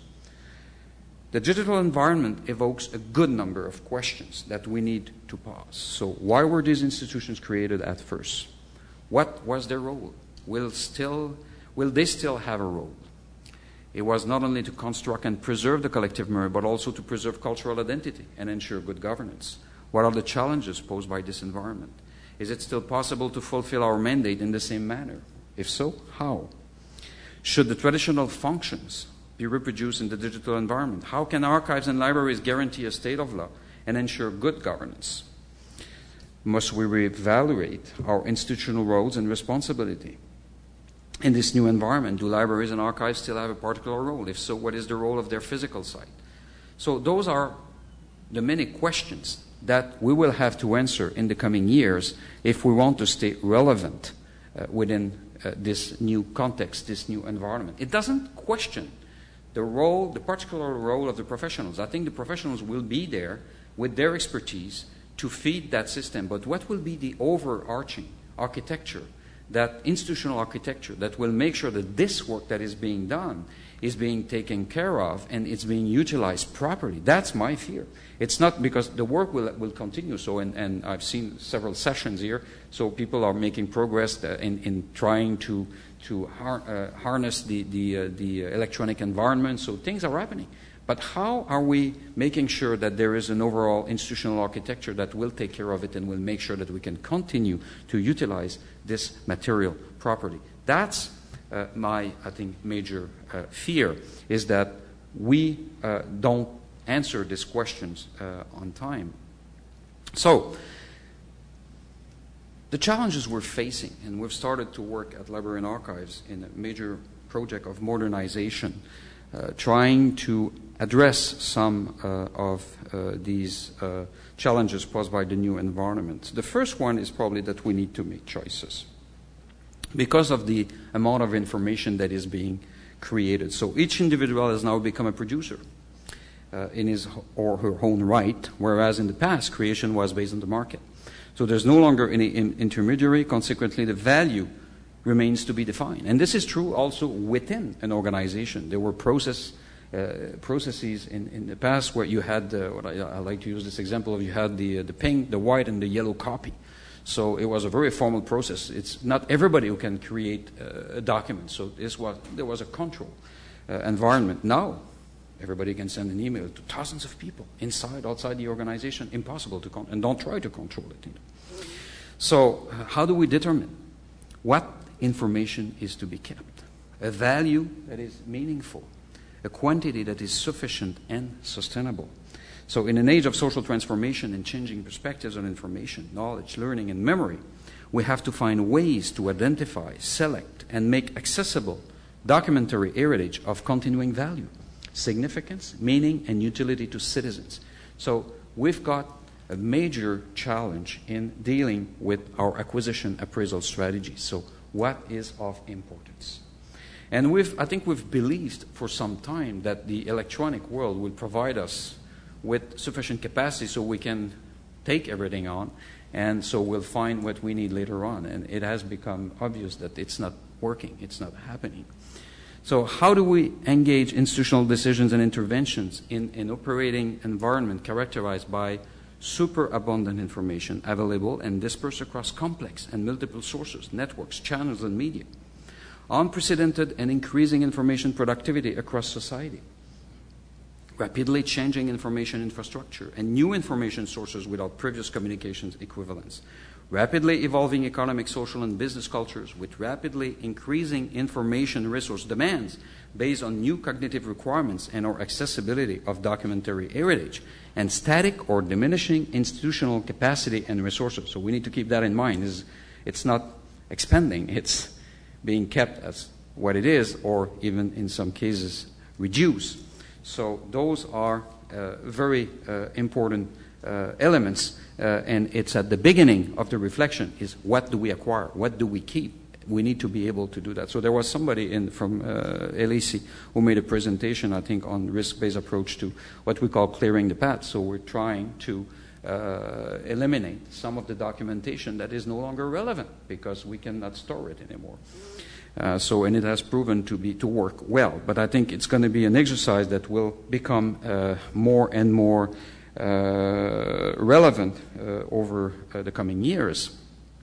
The digital environment evokes a good number of questions that we need to pause. So why were these institutions created at first? What was their role? Will, still, will they still have a role? It was not only to construct and preserve the collective memory, but also to preserve cultural identity and ensure good governance. What are the challenges posed by this environment? Is it still possible to fulfill our mandate in the same manner? If so, how? Should the traditional functions be reproduced in the digital environment? How can archives and libraries guarantee a state of law and ensure good governance? Must we reevaluate our institutional roles and responsibility? In this new environment, do libraries and archives still have a particular role? If so, what is the role of their physical site? So those are the many questions that we will have to answer in the coming years if we want to stay relevant uh, within uh, this new context, this new environment. It doesn't question the role, the particular role of the professionals. I think the professionals will be there with their expertise to feed that system. But what will be the overarching architecture, that institutional architecture that will make sure that this work that is being done is being taken care of and it's being utilized properly? That's my fear. It's not because the work will will continue. So, and, and I've seen several sessions here, so people are making progress in, in trying to to har- uh, harness the the, uh, the electronic environment. So things are happening. But how are we making sure that there is an overall institutional architecture that will take care of it and will make sure that we can continue to utilize this material properly? That's uh, my, I think, major uh, fear, is that we uh, don't answer these questions uh, on time. So, the challenges we're facing, and we've started to work at Library and Archives in a major project of modernization, uh, trying to address some uh, of uh, these uh, challenges posed by the new environment. The first one is probably that we need to make choices because of the amount of information that is being created. So each individual has now become a producer uh, in his or her own right, whereas in the past creation was based on the market. So there's no longer any in- intermediary. Consequently, the value remains to be defined. And this is true also within an organization. There were process, uh, processes in, in the past where you had, uh, what I, I like to use this example of, you had the, uh, the pink, the white, and the yellow copy. So it was a very formal process. It's not everybody who can create uh, a document. So this was, there was a control uh, environment. Now, everybody can send an email to thousands of people, inside, outside the organization. Impossible to control, and don't try to control it either. So uh, how do we determine what information is to be kept? A value that is meaningful, a quantity that is sufficient and sustainable. So in an age of social transformation and changing perspectives on information, knowledge, learning, and memory, we have to find ways to identify, select, and make accessible documentary heritage of continuing value, significance, meaning, and utility to citizens. So we've got a major challenge in dealing with our acquisition appraisal strategy. So what is of importance? And we've, I think we've believed for some time that the electronic world will provide us with sufficient capacity so we can take everything on, and so we'll find what we need later on. And it has become obvious that it's not working, it's not happening. So how do we engage institutional decisions and interventions in an operating environment characterized by superabundant information available and dispersed across complex and multiple sources, networks, channels, and media? Unprecedented and increasing information productivity across society. Rapidly changing information infrastructure and new information sources without previous communications equivalents. Rapidly evolving economic, social, and business cultures with rapidly increasing information resource demands based on new cognitive requirements and or accessibility of documentary heritage, and static or diminishing institutional capacity and resources. So we need to keep that in mind. It's, it's not expanding, it's being kept as what it is, or even in some cases reduced. So those are uh, very uh, important uh, elements, uh, and it's at the beginning of the reflection is what do we acquire, what do we keep? We need to be able to do that. So there was somebody in, from uh, L A C who made a presentation, I think, on risk-based approach to what we call clearing the path. So we're trying to uh, eliminate some of the documentation that is no longer relevant because we cannot store it anymore. Uh, so, and it has proven to be to work well. But I think it's going to be an exercise that will become uh, more and more uh, relevant uh, over uh, the coming years.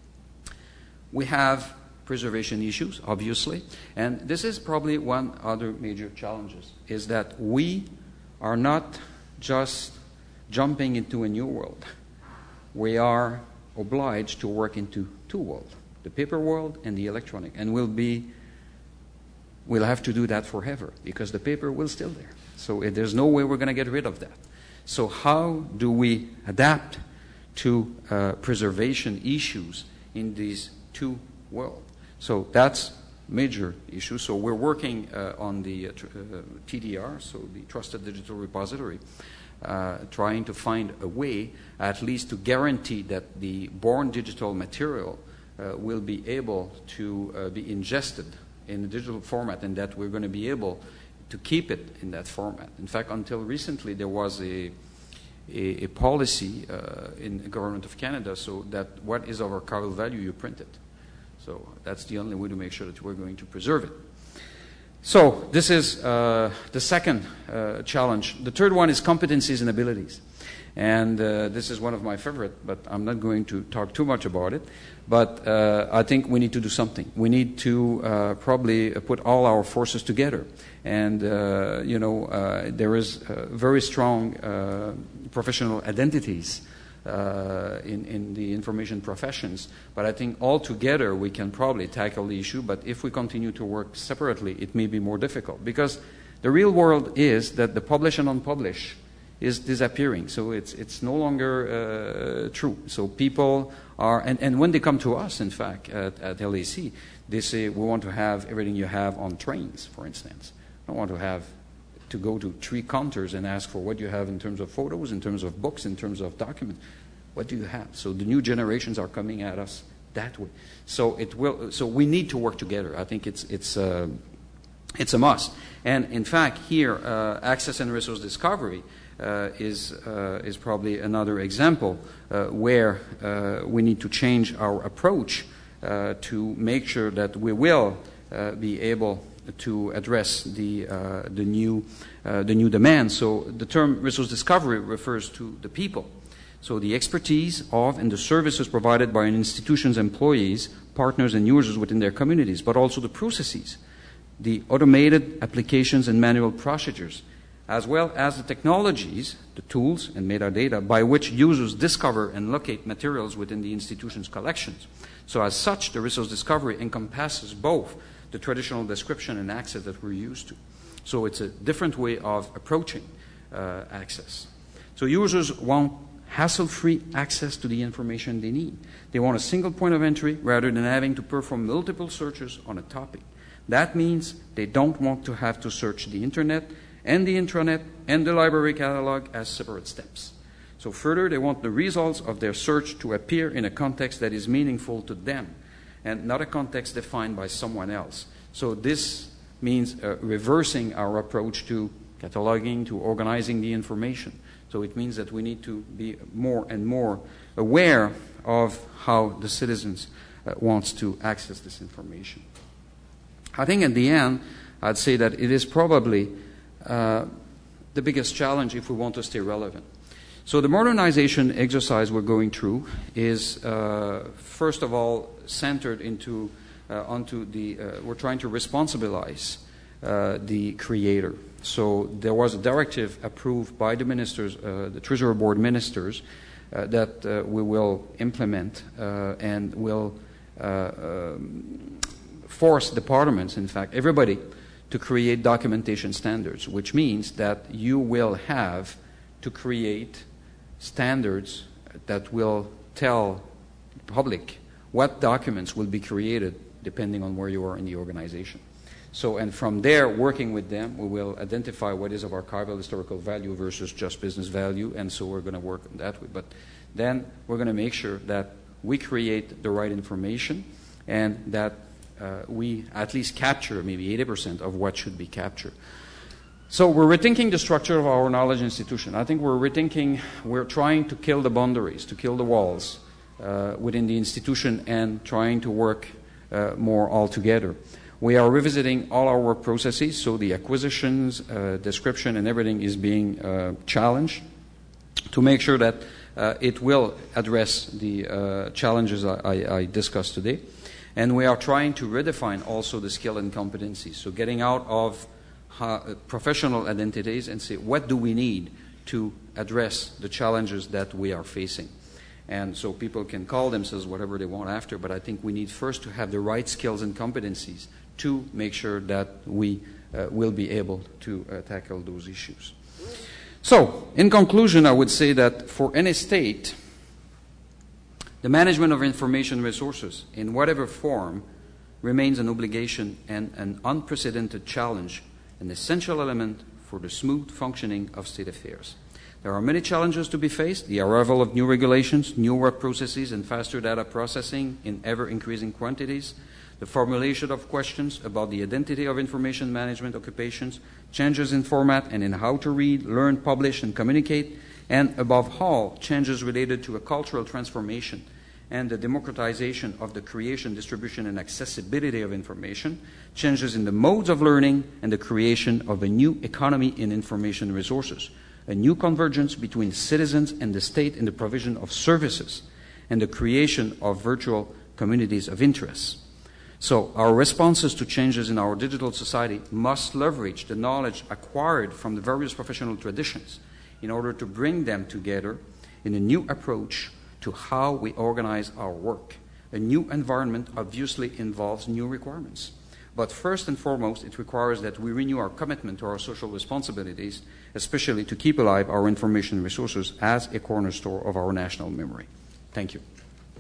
We have preservation issues, obviously, and this is probably one other major challenges, is that we are not just jumping into a new world. We are obliged to work into two worlds. The paper world and the electronic, and we'll be, we'll have to do that forever because the paper will still there. So there's no way we're going to get rid of that. So how do we adapt to uh, preservation issues in these two worlds? So that's major issue. So we're working uh, on the uh, tr- uh, T D R, so the Trusted Digital Repository, uh, trying to find a way at least to guarantee that the born digital material Uh, will be able to uh, be ingested in a digital format, and that we're going to be able to keep it in that format. In fact, until recently, there was a a, a policy uh, in the government of Canada, so that what is of archival value, you print it. So that's the only way to make sure that we're going to preserve it. So this is uh, the second uh, challenge. The third one is competencies and abilities. And uh, this is one of my favorite, but I'm not going to talk too much about it. But uh, I think we need to do something. We need to uh, probably put all our forces together. And, uh, you know, uh, there is uh, very strong uh, professional identities uh, in, in the information professions. But I think all together we can probably tackle the issue. But if we continue to work separately, it may be more difficult. Because the real world is that the publish and unpublish is disappearing. So it's it's no longer uh, true. So people are, and, and when they come to us, in fact, at, at L A C, they say, we want to have everything you have on trains, for instance. I don't want to have to go to three counters and ask for what you have in terms of photos, in terms of books, in terms of documents. What do you have? So the new generations are coming at us that way. So it will. So we need to work together. I think it's it's uh, it's a must. And in fact, here, uh, access and resource discovery Uh, is uh, is probably another example uh, where uh, we need to change our approach uh, to make sure that we will uh, be able to address the uh, the new uh, the new demand. So the term resource discovery refers to the people. So the expertise of and the services provided by an institution's employees, partners, and users within their communities, but also the processes, the automated applications and manual procedures, as well as the technologies, the tools and metadata by which users discover and locate materials within the institution's collections. So as such, the resource discovery encompasses both the traditional description and access that we're used to. So it's a different way of approaching uh, access. So users want hassle-free access to the information they need. They want a single point of entry rather than having to perform multiple searches on a topic. That means they don't want to have to search the internet and the intranet and the library catalog as separate steps. So further, they want the results of their search to appear in a context that is meaningful to them and not a context defined by someone else. So this means uh, reversing our approach to cataloging, to organizing the information. So it means that we need to be more and more aware of how the citizens uh, wants to access this information. I think at the end, I'd say that it is probably uh, the biggest challenge if we want to stay relevant. So the modernization exercise we're going through is, uh, first of all, centered into uh, onto the. Uh, we're trying to responsibilize uh, the creator. So there was a directive approved by the ministers, uh, the Treasury Board ministers, uh, that uh, we will implement uh, and will uh, um, force departments, in fact, everybody, to create documentation standards, which means that you will have to create standards that will tell the public what documents will be created depending on where you are in the organization. So, and from there, working with them, we will identify what is of archival historical value versus just business value, and so we're going to work on that way. But then we're going to make sure that we create the right information and that uh, we at least capture maybe eighty percent of what should be captured. So we're rethinking the structure of our knowledge institution. I think we're rethinking, we're trying to kill the boundaries, to kill the walls uh, within the institution and trying to work uh, more all together. We are revisiting all our work processes, so the acquisitions, uh, description, and everything is being uh, challenged to make sure that uh, it will address the uh, challenges I, I, I discussed today. And we are trying to redefine also the skill and competencies, so getting out of uh, professional identities and say, what do we need to address the challenges that we are facing? And so people can call themselves whatever they want after, but I think we need first to have the right skills and competencies to make sure that we uh, will be able to uh, tackle those issues. So, in conclusion, I would say that for any state, the management of information resources, in whatever form, remains an obligation and an unprecedented challenge, an essential element for the smooth functioning of state affairs. There are many challenges to be faced: the arrival of new regulations, new work processes, and faster data processing in ever-increasing quantities, the formulation of questions about the identity of information management occupations, changes in format and in how to read, learn, publish, and communicate, and above all, changes related to a cultural transformation and the democratization of the creation, distribution, and accessibility of information, changes in the modes of learning, and the creation of a new economy in information resources, a new convergence between citizens and the state in the provision of services, and the creation of virtual communities of interest. So our responses to changes in our digital society must leverage the knowledge acquired from the various professional traditions in order to bring them together in a new approach to how we organize our work. A new environment obviously involves new requirements. But first and foremost, it requires that we renew our commitment to our social responsibilities, especially to keep alive our information resources as a cornerstone of our national memory. Thank you.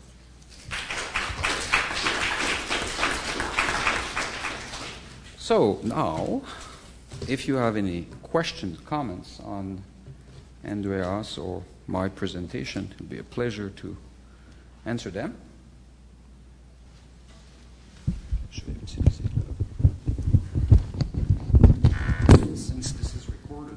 So now, if you have any questions, comments on Andreas or my presentation, it will be a pleasure to answer them. Since this is recorded.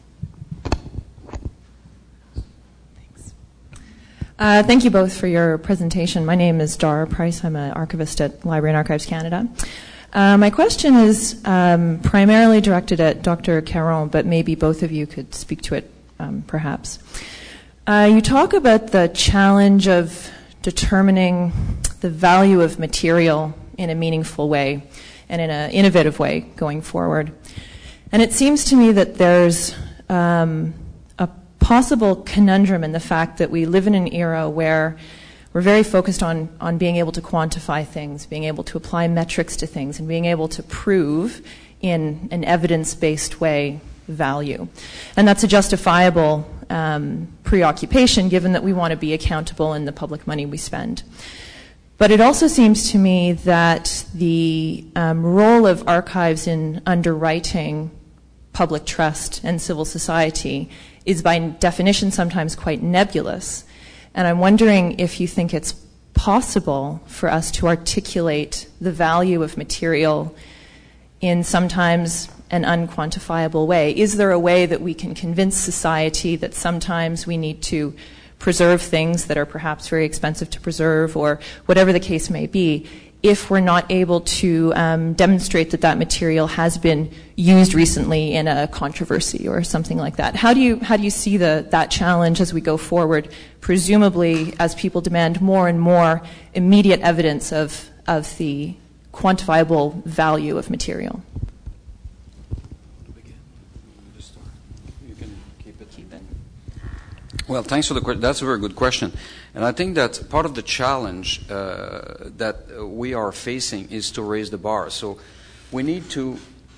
Thanks. Uh, thank you both for your presentation. My name is Dara Price. I'm an archivist at Library and Archives Canada. Uh, my question is um, primarily directed at Doctor Caron, but maybe both of you could speak to it, um, perhaps. Uh, you talk about the challenge of determining the value of material in a meaningful way and in an innovative way going forward. And it seems to me that there's um, a possible conundrum in the fact that we live in an era where we're very focused on, on being able to quantify things, being able to apply metrics to things, and being able to prove in an evidence-based way value. And that's a justifiable um, preoccupation given that we want to be accountable in the public money we spend. But it also seems to me that the um, role of archives in underwriting public trust and civil society is by definition sometimes quite nebulous. And I'm wondering if you think it's possible for us to articulate the value of material in sometimes an unquantifiable way. Is there a way that we can convince society that sometimes we need to preserve things that are perhaps very expensive to preserve, or whatever the case may be, if we're not able to um, demonstrate that that material has been used recently in a controversy or something like that? How do you how do you see the that challenge as we go forward, presumably as people demand more and more immediate evidence of of the quantifiable value of material? Well, thanks for the question. That's a very good question. And I think that part of the challenge uh, that we are facing is to raise the bar. So we need to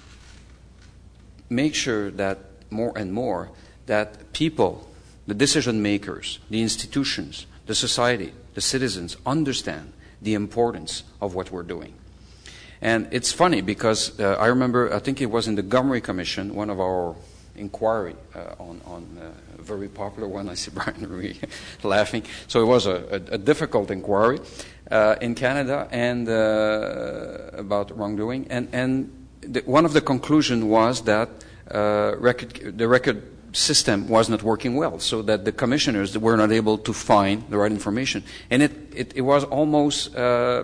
make sure that more and more that people, the decision makers, the institutions, the society, the citizens understand the importance of what we're doing. And it's funny because uh, I remember, I think it was in the Gomery Commission, one of our inquiry uh, on, on uh, a very popular one. I see Brian Ruiz laughing. So it was a, a, a difficult inquiry uh, in Canada and uh, about wrongdoing. And, and the, one of the conclusions was that uh, record, the record system was not working well, so that the commissioners were not able to find the right information. And it, it, it was almost... Uh,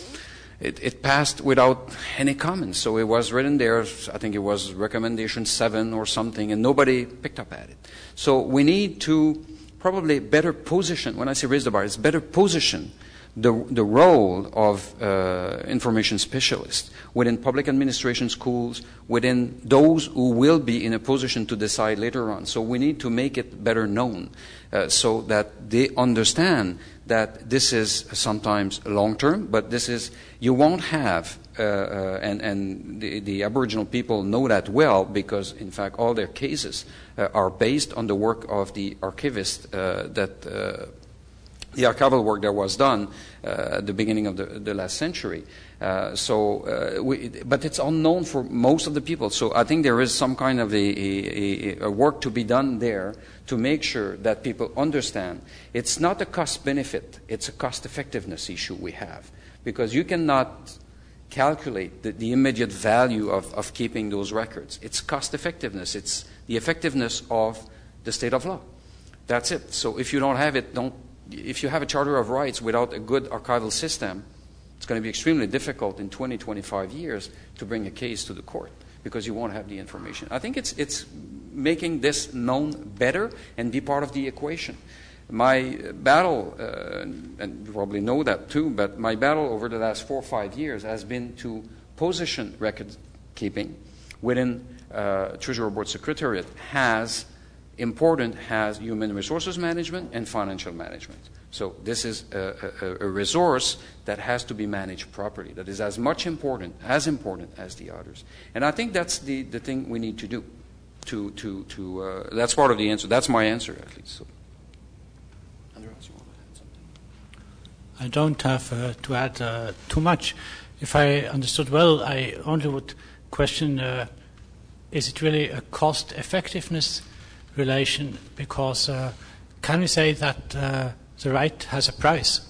It, it passed without any comments. So it was written there, I think it was recommendation seven or something, and nobody picked up at it. So we need to probably better position, when I say raise the bar, it's better position the, the role of uh, information specialists within public administration schools, within those who will be in a position to decide later on. So we need to make it better known uh, so that they understand that this is sometimes long-term, but this is, you won't have, uh, uh, and, and the, the Aboriginal people know that well because, in fact, all their cases uh, are based on the work of the archivist uh, that, uh, the archival work that was done uh, at the beginning of the, the last century. Uh, so, uh, we, but it's unknown for most of the people. So I think there is some kind of a, a, a work to be done there to make sure that people understand it's not a cost-benefit, it's a cost-effectiveness issue we have. Because you cannot calculate the, the immediate value of, of keeping those records. It's cost-effectiveness, it's the effectiveness of the state of law. That's it. So if you don't have it, don't, if you have a Charter of Rights without a good archival system, it's going to be extremely difficult in twenty, twenty-five years to bring a case to the court because you won't have the information. I think it's, it's making this known better and be part of the equation. My battle, uh, and you probably know that too, but my battle over the last four or five years has been to position record keeping within uh, Treasury Board Secretariat as important as human resources management and financial management. So this is a, a, a resource that has to be managed properly, that is as much important, as important as the others. And I think that's the, the thing we need to do. To, to, to, uh, that's part of the answer. That's my answer, at least. So. Andreas, you want to add something? I don't have uh, to add uh, too much. If I understood well, I only would question, uh, is it really a cost-effectiveness relation? Because uh, can we say that uh, the right has a price?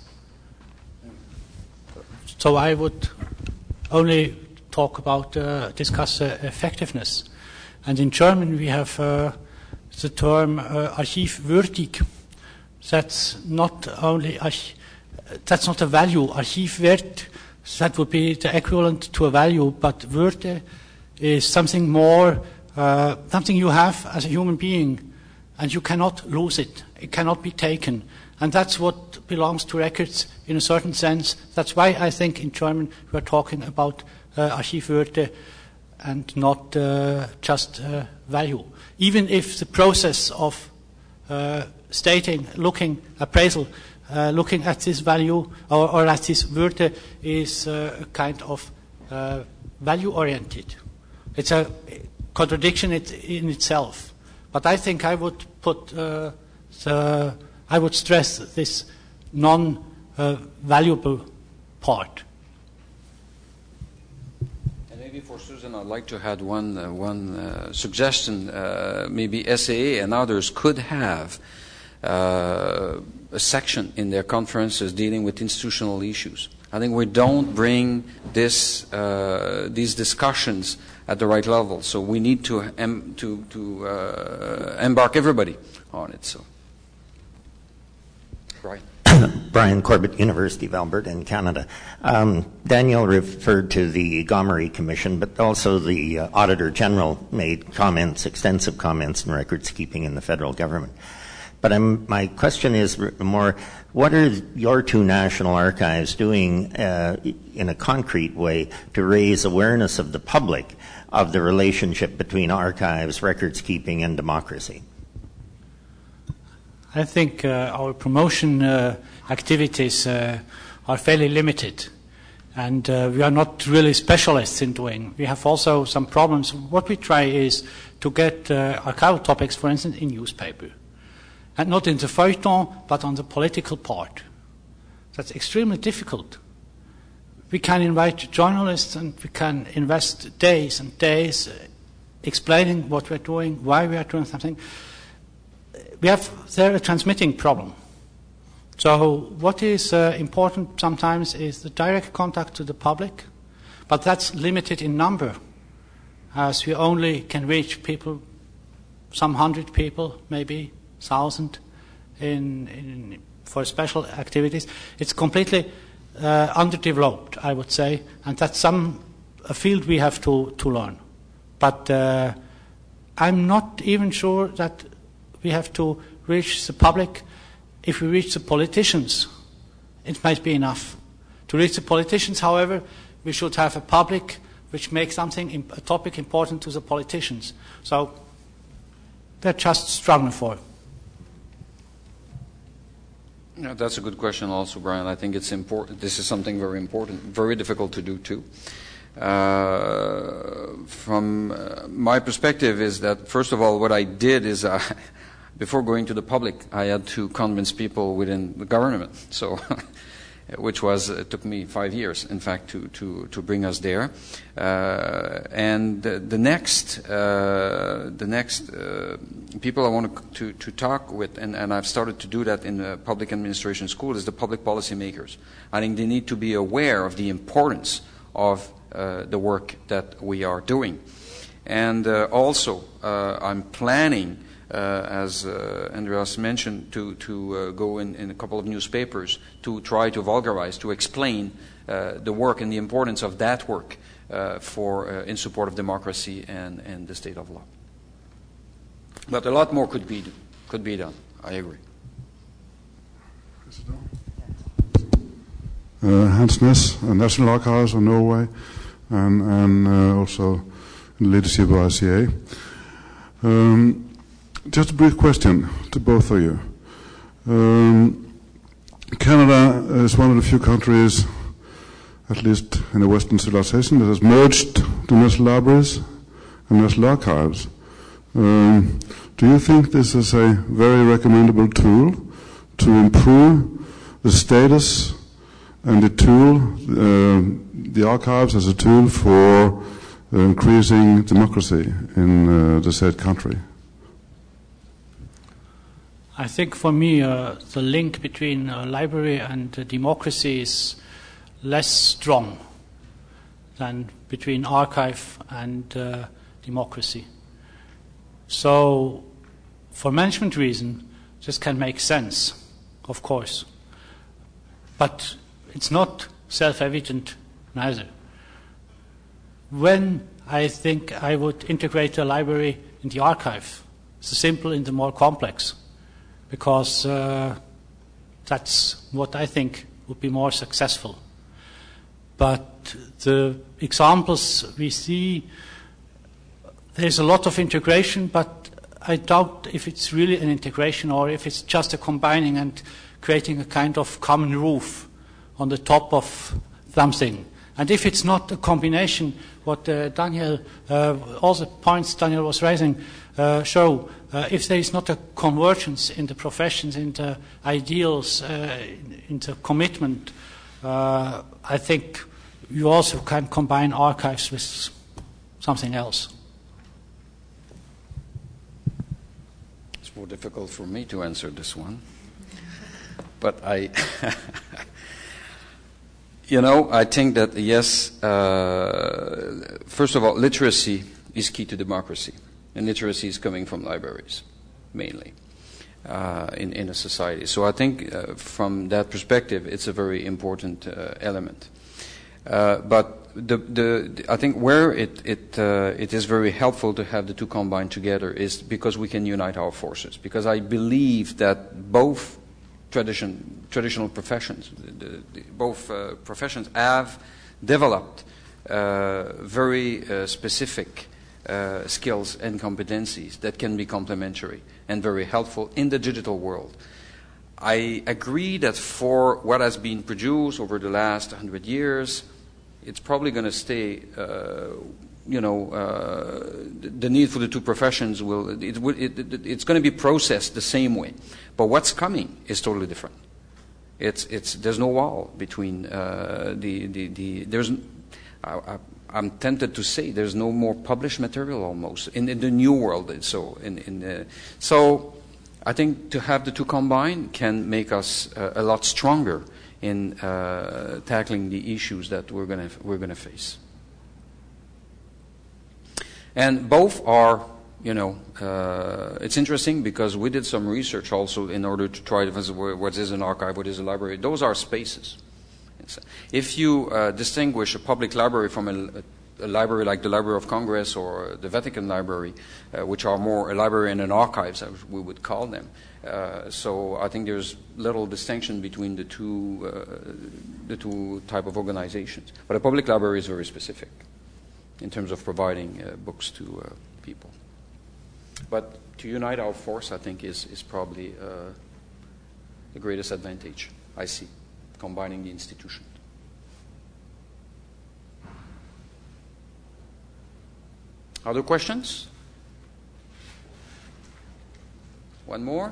So I would only talk about, uh, discuss uh, effectiveness. And in German we have uh, the term uh, archivwürdig. That's not only, arch that's not a value. Archivwert, that would be the equivalent to a value, but Würde is something more, uh, something you have as a human being. and you cannot lose it. It cannot be taken. And that's what belongs to records in a certain sense. That's why I think in German we are talking about uh, Archivwerte and not uh, just uh, value. Even if the process of uh, stating, looking, appraisal, uh, looking at this value or, or at this Wörter is uh, a kind of uh, value-oriented. It's a contradiction in itself. But I think I would put uh, the, I would stress this non-valuable uh, part. And maybe for Susan, I'd like to add one uh, one uh, suggestion. Uh, maybe S A A and others could have uh, a section in their conferences dealing with institutional issues. I think we don't bring this uh, these discussions at the right level, so we need to em- to to uh, embark everybody on it. So, Brian. Brian Corbett, University of Alberta in Canada. Um, Daniel referred to the Gomery Commission, but also the uh, Auditor General made comments, extensive comments in records keeping in the federal government. But I'm, my question is more, what are your two national archives doing uh, in a concrete way to raise awareness of the public of the relationship between archives, records keeping, and democracy? I think uh, our promotion uh, activities uh, are fairly limited, and uh, we are not really specialists in doing. We have also some problems. What we try is to get uh, archival topics, for instance, in newspaper. And not in the feuilleton, but on the political part. That's extremely difficult. We can invite journalists and we can invest days and days explaining what we're doing, why we are doing something. We have there a transmitting problem. So what is uh, important sometimes is the direct contact to the public, but that's limited in number, as we only can reach people, some hundred people maybe, thousand in, in for special activities. It's completely uh, underdeveloped, I would say, and that's some a field we have to, to learn. But uh, I'm not even sure that we have to reach the public. If we reach the politicians, it might be enough. To reach the politicians, however, we should have a public which makes something, a topic important to the politicians. So they're just struggling for it. Yeah, that's a good question also, Brian. I think it's important. This is something very important, very difficult to do too. Uh, from uh, my perspective is that, first of all, what I did is, uh, before going to the public, I had to convince people within the government. So, which was, it took me five years, in fact, to, to, to bring us there. Uh, and the, the next, uh, the next uh, people I want to, to talk with, and, and I've started to do that in the public administration school, is the public policy makers. I think they need to be aware of the importance of uh, the work that we are doing. And uh, also, uh, I'm planning, Uh, as uh, Andreas mentioned, to, to uh, go in, in a couple of newspapers to try to vulgarize, to explain uh, the work and the importance of that work uh, for uh, in support of democracy and, and the state of law. But a lot more could be could be done. I agree. Uh, Hans Ness, uh, National Archives of Norway, and, and uh, also leadership of I C A. Um, Just a brief question to both of you. Um, Canada is one of the few countries, at least in the Western civilization, that has merged the national libraries and national archives. Um, do you think this is a very recommendable tool to improve the status and the tool, uh, the archives as a tool for uh, increasing democracy in uh, the said country? I think for me uh, the link between uh, library and uh, democracy is less strong than between archive and uh, democracy. So for management reason, this can make sense, of course. But it's not self-evident neither. When I think I would integrate the library in the archive, the simple in the more complex, because uh, that's what I think would be more successful. But the examples we see, there's a lot of integration, but I doubt if it's really an integration or if it's just a combining and creating a kind of common roof on the top of something. And if it's not a combination, what uh, Daniel, uh, all the points Daniel was raising uh, show, uh, if there is not a convergence in the professions, in the ideals, uh, in the commitment, uh, I think you also can combine archives with something else. It's more difficult for me to answer this one. But I, you know, I think that, yes, uh, first of all, literacy is key to democracy. And literacy is coming from libraries, mainly, uh, in, in a society. So I think uh, from that perspective, it's a very important uh, element. Uh, but the, the, I think where it, it, uh, it is very helpful to have the two combined together is because we can unite our forces. Because I believe that both tradition, traditional professions, the, the, both uh, professions have developed uh, very uh, specific uh, skills and competencies that can be complementary and very helpful in the digital world. I agree that for what has been produced over the last hundred years, it's probably going to stay, uh, you know, uh, the, the need for the two professions will, it, it, it, it's going to be processed the same way. But what's coming is totally different. It's, it's, there's no wall between uh, the, the, the, there's, I, I, I'm tempted to say there's no more published material almost in, in the new world. So, in, in the, so I think to have the two combined can make us uh, a lot stronger in uh, tackling the issues that we're going we're going to face. And both are, you know, uh, it's interesting because we did some research also in order to try to find what is an archive, what is a library. Those are spaces. If you uh, distinguish a public library from a, a library like the Library of Congress or the Vatican Library, uh, which are more a library and an archives, as we would call them, uh, so I think there's little distinction between the two, uh, the two type of organizations. But a public library is very specific in terms of providing uh, books to uh, people. But to unite our force, I think, is, is probably uh, the greatest advantage I see, combining the institution. Other questions? One more?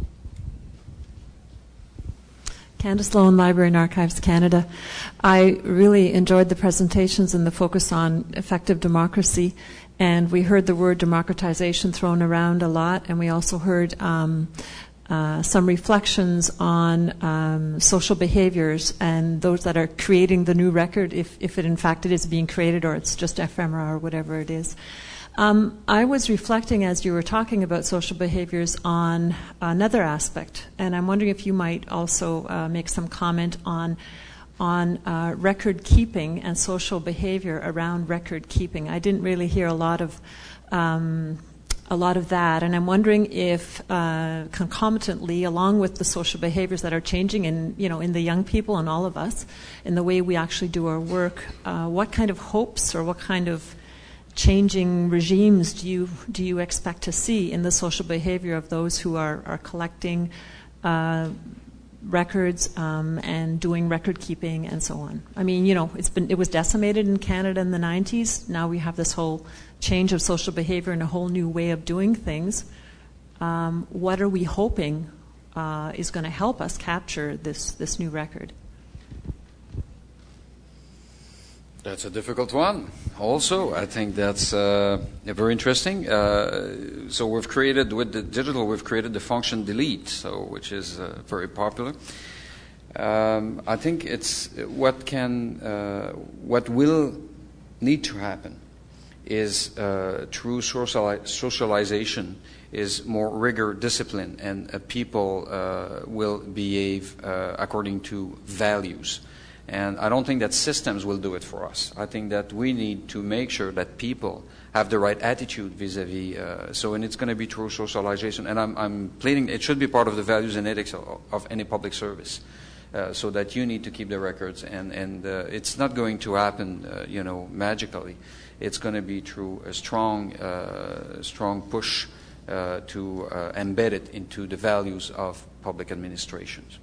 Candice Lowen, Library and Archives Canada. I really enjoyed the presentations and the focus on effective democracy. And we heard the word democratization thrown around a lot, and we also heard um, uh, some reflections on um, social behaviors and those that are creating the new record, if, if it in fact it is being created or it's just ephemera or whatever it is. Um, I was reflecting as you were talking about social behaviors on another aspect, and I'm wondering if you might also uh, make some comment on on uh, record keeping and social behavior around record keeping. I didn't really hear a lot of um, a lot of that, and I'm wondering if uh, concomitantly, along with the social behaviors that are changing in you know in the young people and all of us, in the way we actually do our work, uh, what kind of hopes or what kind of changing regimes do you do you expect to see in the social behavior of those who are are collecting uh, records um, and doing record keeping and so on? I mean, you know, it's been it was decimated in Canada in the nineties. Now we have this whole change of social behavior and a whole new way of doing things. Um, what are we hoping uh, is going to help us capture this this new record? That's a difficult one. Also, I think that's uh, very interesting. Uh, so we've created, with the digital, we've created the function delete, so which is uh, very popular. Um, I think it's what can, uh, what will need to happen is uh, through sociali- socialization is more rigor, discipline, and uh, people uh, will behave uh, according to values. And I don't think that systems will do it for us. I think that we need to make sure that people have the right attitude vis-a-vis. Uh, so, and it's going to be through socialization. And I'm, I'm pleading, it should be part of the values and ethics of, of any public service. Uh, so that you need to keep the records, and, and uh, it's not going to happen, uh, you know, magically. It's going to be through a strong, uh, strong push uh, to uh, embed it into the values of public administrations.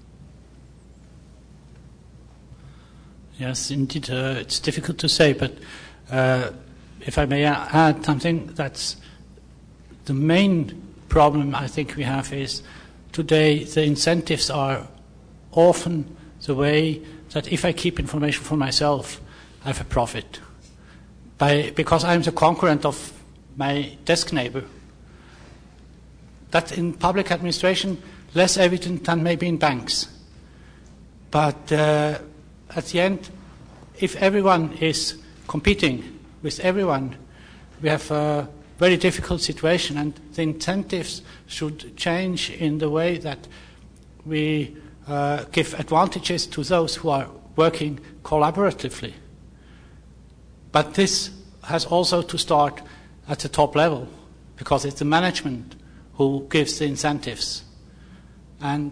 Yes, indeed, uh, it's difficult to say, but uh, if I may add something, that's the main problem I think we have is today the incentives are often the way that if I keep information for myself, I have a profit. By, because I'm the concurrent of my desk neighbor. That's in public administration less evident than maybe in banks. But uh, at the end, if everyone is competing with everyone, we have a very difficult situation, and the incentives should change in the way that we Uh, give advantages to those who are working collaboratively. But this has also to start at the top level, because it's the management who gives the incentives. And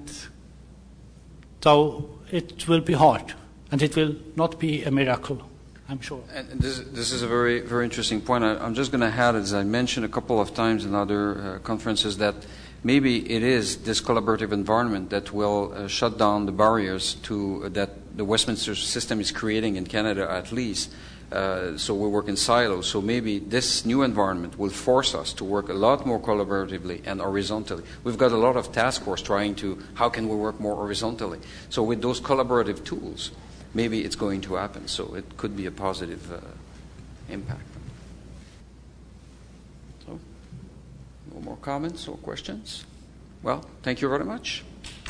so it will be hard, and it will not be a miracle, I'm sure. And this, this is a very, very interesting point. I, I'm just going to add, as I mentioned a couple of times in other uh, conferences, that maybe it is this collaborative environment that will uh, shut down the barriers to uh, that the Westminster system is creating in Canada, at least. Uh, so we work in silos. So maybe this new environment will force us to work a lot more collaboratively and horizontally. We've got a lot of task force trying to, how can we work more horizontally? So with those collaborative tools, maybe it's going to happen. So it could be a positive uh, impact. No more comments or questions? Well, thank you very much.